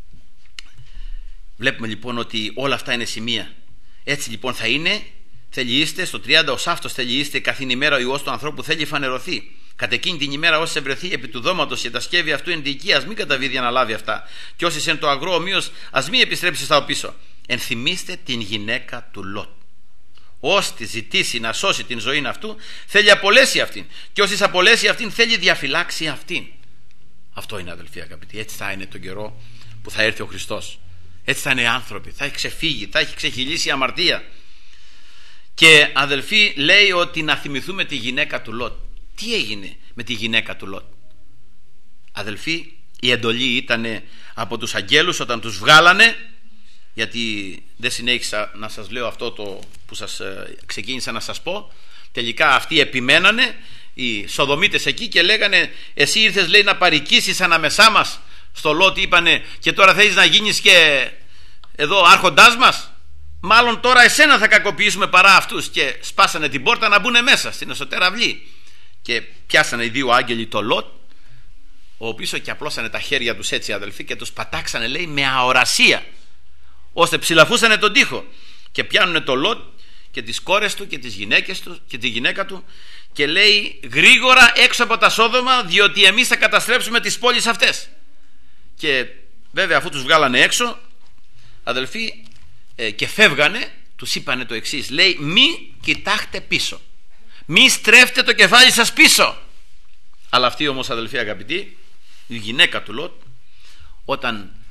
βλέπουμε λοιπόν ότι όλα αυτά είναι σημεία. Έτσι λοιπόν θα είναι, θελειείστε, στο τριάντα, ως αυτός θελειείστε, καθήν ημέρα ο Υιός του ανθρώπου θέλει φανερωθεί. Κατ' εκείνη την ημέρα, όσοι ευρεθεί επί του δώματος και τα σκεύη αυτού εν τη οικία, ας μην καταβεί για να λάβει αυτά. Και όσοι εν το αγρό ομοίως, ας μην επιστρέψει στα πίσω. Ενθυμίστε την γυναίκα του Λότ. Όσοι ζητήσει να σώσει την ζωή αυτού, θέλει απολέσει αυτήν. Και όσοι απολέσει αυτήν, θέλει διαφυλάξει αυτήν. Αυτό είναι, αδελφοί αγαπητοί. Έτσι θα είναι τον καιρό που θα έρθει ο Χριστός. Έτσι θα είναι οι άνθρωποι. Θα έχει ξεφύγει, θα έχει ξεχυλήσει η αμαρτία. Και αδελφοί, λέει ότι να θυμηθούμε τη γυναίκα του Λότ. Τι έγινε με τη γυναίκα του Λότ? Αδελφοί, η εντολή ήταν από τους αγγέλους όταν τους βγάλανε. Γιατί δεν συνέχισα να σας λέω αυτό το που σας ε, ξεκίνησα να σας πω. Τελικά αυτοί επιμένανε, οι Σοδομίτες εκεί, και λέγανε, εσύ ήρθες, λέει, να παρικήσεις ανάμεσά μας. Στο Λότ είπανε, και τώρα θέλεις να γίνεις και εδώ άρχοντάς μας? Μάλλον τώρα εσένα θα κακοποιήσουμε παρά αυτούς. Και σπάσανε την πόρτα να μπουν μέσα στην εσωτέρα αυλή. Και πιάσανε οι δύο άγγελοι το Λότ, ο πίσω, και απλώσανε τα χέρια τους έτσι, αδελφοί, και τους πατάξανε, λέει, με αορασία, ώστε ψηλαφούσανε τον τοίχο. Και πιάνουνε το Λότ και τις κόρες του και τις γυναίκες του και τη γυναίκα του, και λέει, γρήγορα έξω από τα Σόδομα, διότι εμείς θα καταστρέψουμε τις πόλεις αυτές. Και βέβαια αφού τους βγάλανε έξω, αδελφοί, ε, και φεύγανε, τους είπανε το εξής, λέει, μη κοιτάχτε πίσω, μη στρέφτε το κεφάλι σας πίσω. Αλλά αυτή όμως, αδελφοί αγαπητοί, η γυναίκα του Λότ, όταν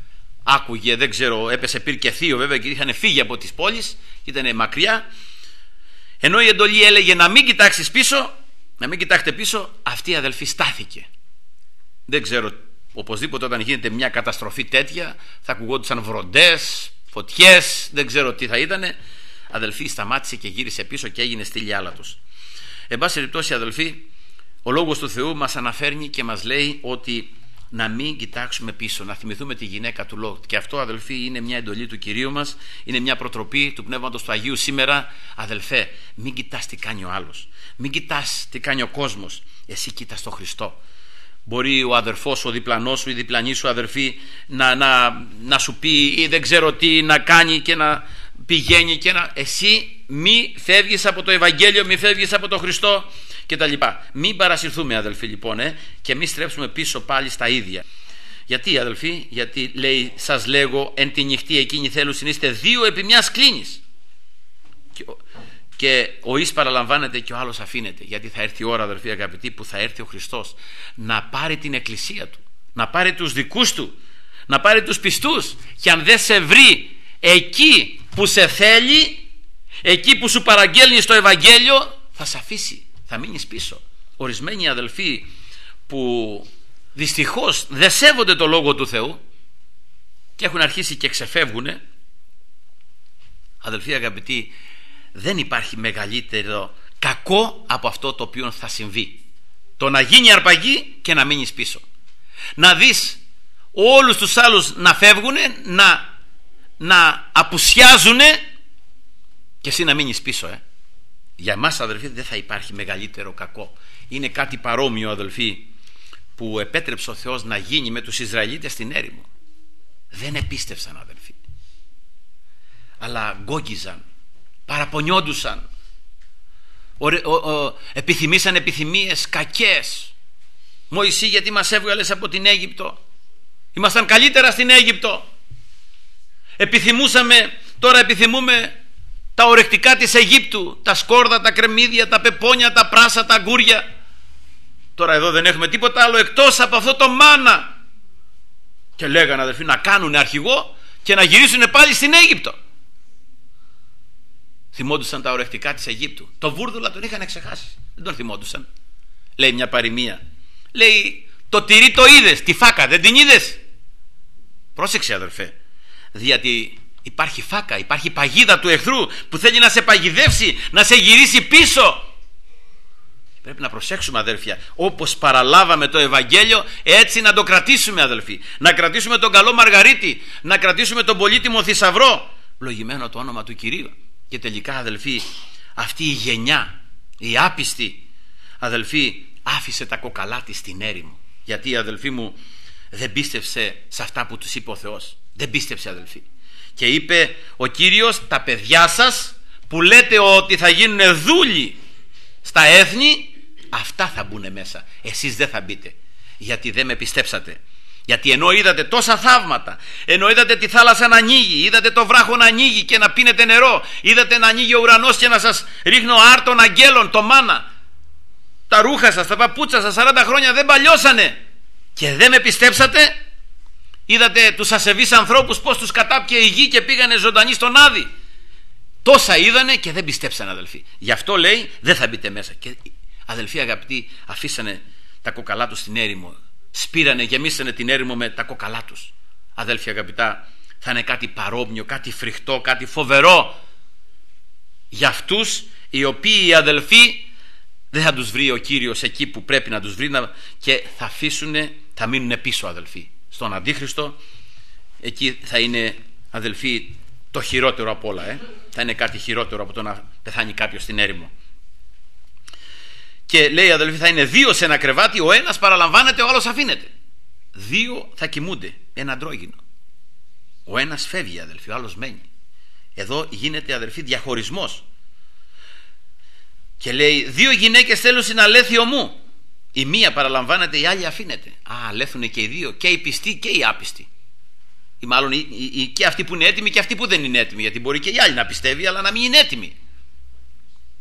άκουγε, δεν ξέρω, έπεσε πυρ και θείο βέβαια και είχαν φύγει από τις πόλεις, ήταν μακριά. Ενώ η εντολή έλεγε να μην κοιτάξεις πίσω, να μην κοιτάξετε πίσω, αυτή η αδελφή στάθηκε. Δεν ξέρω, οπωσδήποτε όταν γίνεται μια καταστροφή τέτοια θα ακουγόντουσαν βροντές, φωτιές, δεν ξέρω τι θα ήτανε. Αδελφή σταμάτησε και γύρισε πίσω και έγινε στήλη άλατος. Εν πάση περιπτώσει, αδελφοί, ο Λόγος του Θεού μας αναφέρνει και μας λέει ότι να μην κοιτάξουμε πίσω, να θυμηθούμε τη γυναίκα του Λότ. Και αυτό, αδελφοί, είναι μια εντολή του Κυρίου μας, είναι μια προτροπή του Πνεύματος του Αγίου σήμερα. Αδελφέ, μην κοιτάς τι κάνει ο άλλος, μην κοιτάς τι κάνει ο κόσμος, εσύ κοίτας τον Χριστό. Μπορεί ο αδερφός, ο διπλανός σου, η διπλανή σου αδερφή να, να, να σου πει ή δεν ξέρω τι να κάνει και να πηγαίνει και να... Εσύ μη φεύγεις από το Ευαγγέλιο, μη φεύγεις από το Χριστό και τα λοιπά. Μην παρασυρθούμε, αδελφοί, λοιπόν, ε, και μη στρέψουμε πίσω πάλι στα ίδια. Γιατί, αδελφοί? Γιατί λέει, σας λέγω, εν τη νυχτή εκείνη θέλουν είστε δύο επί μιας κλίνης. Και, και ο εις παραλαμβάνεται και ο άλλος αφήνεται. Γιατί θα έρθει η ώρα, αδελφοί αγαπητοί, που θα έρθει ο Χριστός να πάρει την εκκλησία του, να πάρει τους δικούς του, να πάρει τους πιστούς. Και αν δεν σε βρει εκεί που σε θέλει, εκεί που σου παραγγέλνει στο Ευαγγέλιο, θα σε αφήσει, θα μείνεις πίσω. Ορισμένοι αδελφοί που δυστυχώς δεν σέβονται το Λόγο του Θεού και έχουν αρχίσει και ξεφεύγουνε, αδελφοί αγαπητοί, δεν υπάρχει μεγαλύτερο κακό από αυτό το οποίο θα συμβεί. Το να γίνει αρπαγή και να μείνεις πίσω. Να δεις όλους τους άλλους να φεύγουνε, να, να απουσιάζουνε και εσύ να μείνεις πίσω. Ε. Για εμάς, αδελφοί, δεν θα υπάρχει μεγαλύτερο κακό. Είναι κάτι παρόμοιο, αδελφοί, που επέτρεψε ο Θεός να γίνει με τους Ισραηλίτες στην έρημο. Δεν επίστευσαν, αδελφοί, αλλά γκόγγιζαν, παραπονιόντουσαν, ο, ο, ο, επιθυμήσαν επιθυμίες κακές. Μωυσή, γιατί μας έβγαλες από την Αίγυπτο? Ήμασταν καλύτερα στην Αίγυπτο. Επιθυμούσαμε, τώρα επιθυμούμε τα ορεκτικά της Αιγύπτου, τα σκόρδα, τα κρεμμύδια, τα πεπόνια, τα πράσα, τα αγκούρια. Τώρα εδώ δεν έχουμε τίποτα άλλο εκτός από αυτό το μάνα. Και λέγανε, αδελφοί, να κάνουν αρχηγό και να γυρίσουν πάλι στην Αίγυπτο. Θυμόντουσαν τα ορεκτικά της Αιγύπτου. Το βούρδουλα τον είχαν ξεχάσει, δεν τον θυμόντουσαν. Λέει μια παροιμία, λέει, το τυρί το είδες, τη φάκα δεν την είδες? Πρόσεξε, αδελφέ, διότι υπάρχει φάκα, υπάρχει παγίδα του εχθρού που θέλει να σε παγιδεύσει, να σε γυρίσει πίσω. Πρέπει να προσέξουμε, αδέλφια, όπως παραλάβαμε το Ευαγγέλιο, έτσι να το κρατήσουμε, αδελφοί. Να κρατήσουμε τον καλό Μαργαρίτη, να κρατήσουμε τον πολύτιμο θησαυρό, λογημένο το όνομα του Κυρίου. Και τελικά, αδελφοί, αυτή η γενιά, η άπιστη, αδελφοί, άφησε τα κοκαλά της στην έρημο. Γιατί, αδελφοί μου, δεν πίστευσε σε αυτά που τους είπε ο Θεός. Δεν πίστεψε, αδελφοί. Και είπε ο Κύριος, τα παιδιά σας που λέτε ότι θα γίνουν δούλοι στα έθνη, αυτά θα μπουν μέσα, εσείς δεν θα μπείτε, γιατί δεν με πιστέψατε. Γιατί ενώ είδατε τόσα θαύματα, ενώ είδατε τη θάλασσα να ανοίγει, είδατε το βράχο να ανοίγει και να πίνετε νερό, είδατε να ανοίγει ο ουρανός και να σας ρίχνω άρτων αγγέλων το μάνα, τα ρούχα σας, τα παπούτσα σας σαράντα χρόνια δεν παλιώσανε και δεν με πιστέψατε. Είδατε τους ασεβείς ανθρώπους πως τους κατάπιε η γη και πήγανε ζωντανοί στον Άδη. Τόσα είδανε και δεν πιστέψαν, αδελφοί. Γι' αυτό λέει δεν θα μπείτε μέσα. Και αδελφοί αγαπητοί, αφήσανε τα κοκαλά τους στην έρημο. Σπήρανε, γεμίσανε την έρημο με τα κοκαλά τους. Αδέλφοι αγαπητά, θα είναι κάτι παρόμοιο, κάτι φρικτό, κάτι φοβερό για αυτούς οι οποίοι, οι αδελφοί, δεν θα τους βρει ο Κύριος εκεί που πρέπει να τους βρει και θα αφήσουνε, θα μείνουν πίσω, αδελφοί. Στον Αντίχριστο, εκεί θα είναι, αδελφοί, το χειρότερο από όλα. Ε. Θα είναι κάτι χειρότερο από το να πεθάνει κάποιος στην έρημο. Και λέει, αδελφοί, θα είναι δύο σε ένα κρεβάτι, ο ένας παραλαμβάνεται, ο άλλος αφήνεται. Δύο θα κοιμούνται, ένα αντρόγυνο. Ο ένας φεύγει, αδελφοί, ο άλλος μένει. Εδώ γίνεται, αδελφοί, διαχωρισμός. Και λέει, δύο γυναίκες θέλουν συναλέθειο μου. Η μία παραλαμβάνεται, η άλλη αφήνεται. Α, αλέθουν και οι δύο, και οι πιστοί και οι άπιστοι. Ή μάλλον οι, οι, οι, και αυτοί που είναι έτοιμοι και αυτοί που δεν είναι έτοιμοι. Γιατί μπορεί και η άλλη να πιστεύει, αλλά να μην είναι έτοιμη.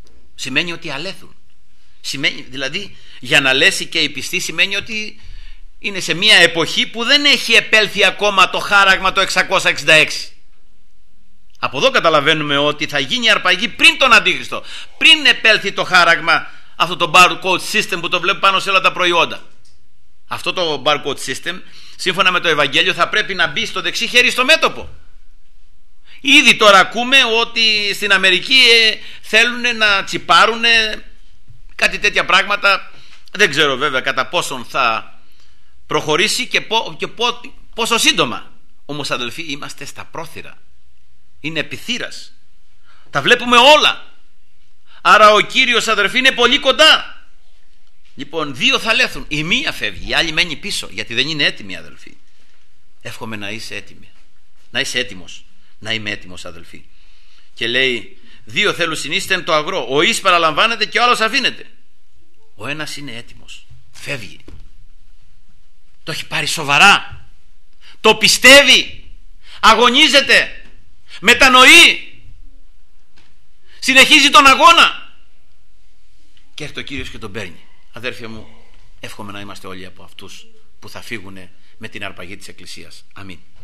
Σημαίνει ότι αλέθουν. Σημαίνει, δηλαδή, για να λέσει και οι πιστοί σημαίνει ότι είναι σε μια εποχή που δεν έχει επέλθει ακόμα το χάραγμα το εξακόσια εξήντα έξι. Από εδώ καταλαβαίνουμε ότι θα γίνει η αρπαγή πριν τον Αντίχριστο, πριν επέλθει το χάραγμα, αυτό το barcode system που το βλέπουμε πάνω σε όλα τα προϊόντα. Αυτό το barcode system, σύμφωνα με το Ευαγγέλιο, θα πρέπει να μπει στο δεξί χέρι στο μέτωπο. Ήδη τώρα ακούμε ότι στην Αμερική ε, θέλουν να τσιπάρουν κάτι τέτοια πράγματα. Δεν ξέρω βέβαια κατά πόσον θα προχωρήσει και, πο, και πο, πόσο σύντομα. Όμως αδελφοί, είμαστε στα πρόθυρα. Είναι επιθύρας. Τα βλέπουμε όλα. Άρα ο Κύριος, αδελφοί, είναι πολύ κοντά. Λοιπόν, δύο θα λέθουν. Η μία φεύγει, η άλλη μένει πίσω, γιατί δεν είναι έτοιμη, αδελφοί. Εύχομαι να είσαι έτοιμη. Να είσαι έτοιμος. Να είμαι έτοιμος, αδελφοί. Και λέει, δύο θέλουν συνίστεν το αγρό. Ο εις παραλαμβάνεται και ο άλλος αφήνεται. Ο ένας είναι έτοιμος. Φεύγει. Το έχει πάρει σοβαρά. Το πιστεύει. Αγωνίζεται. Μετανοεί. Συνεχίζει τον αγώνα. Και έρχεται ο Κύριος και τον παίρνει. Αδέρφια μου, εύχομαι να είμαστε όλοι από αυτούς που θα φύγουν με την αρπαγή της Εκκλησίας. Αμήν.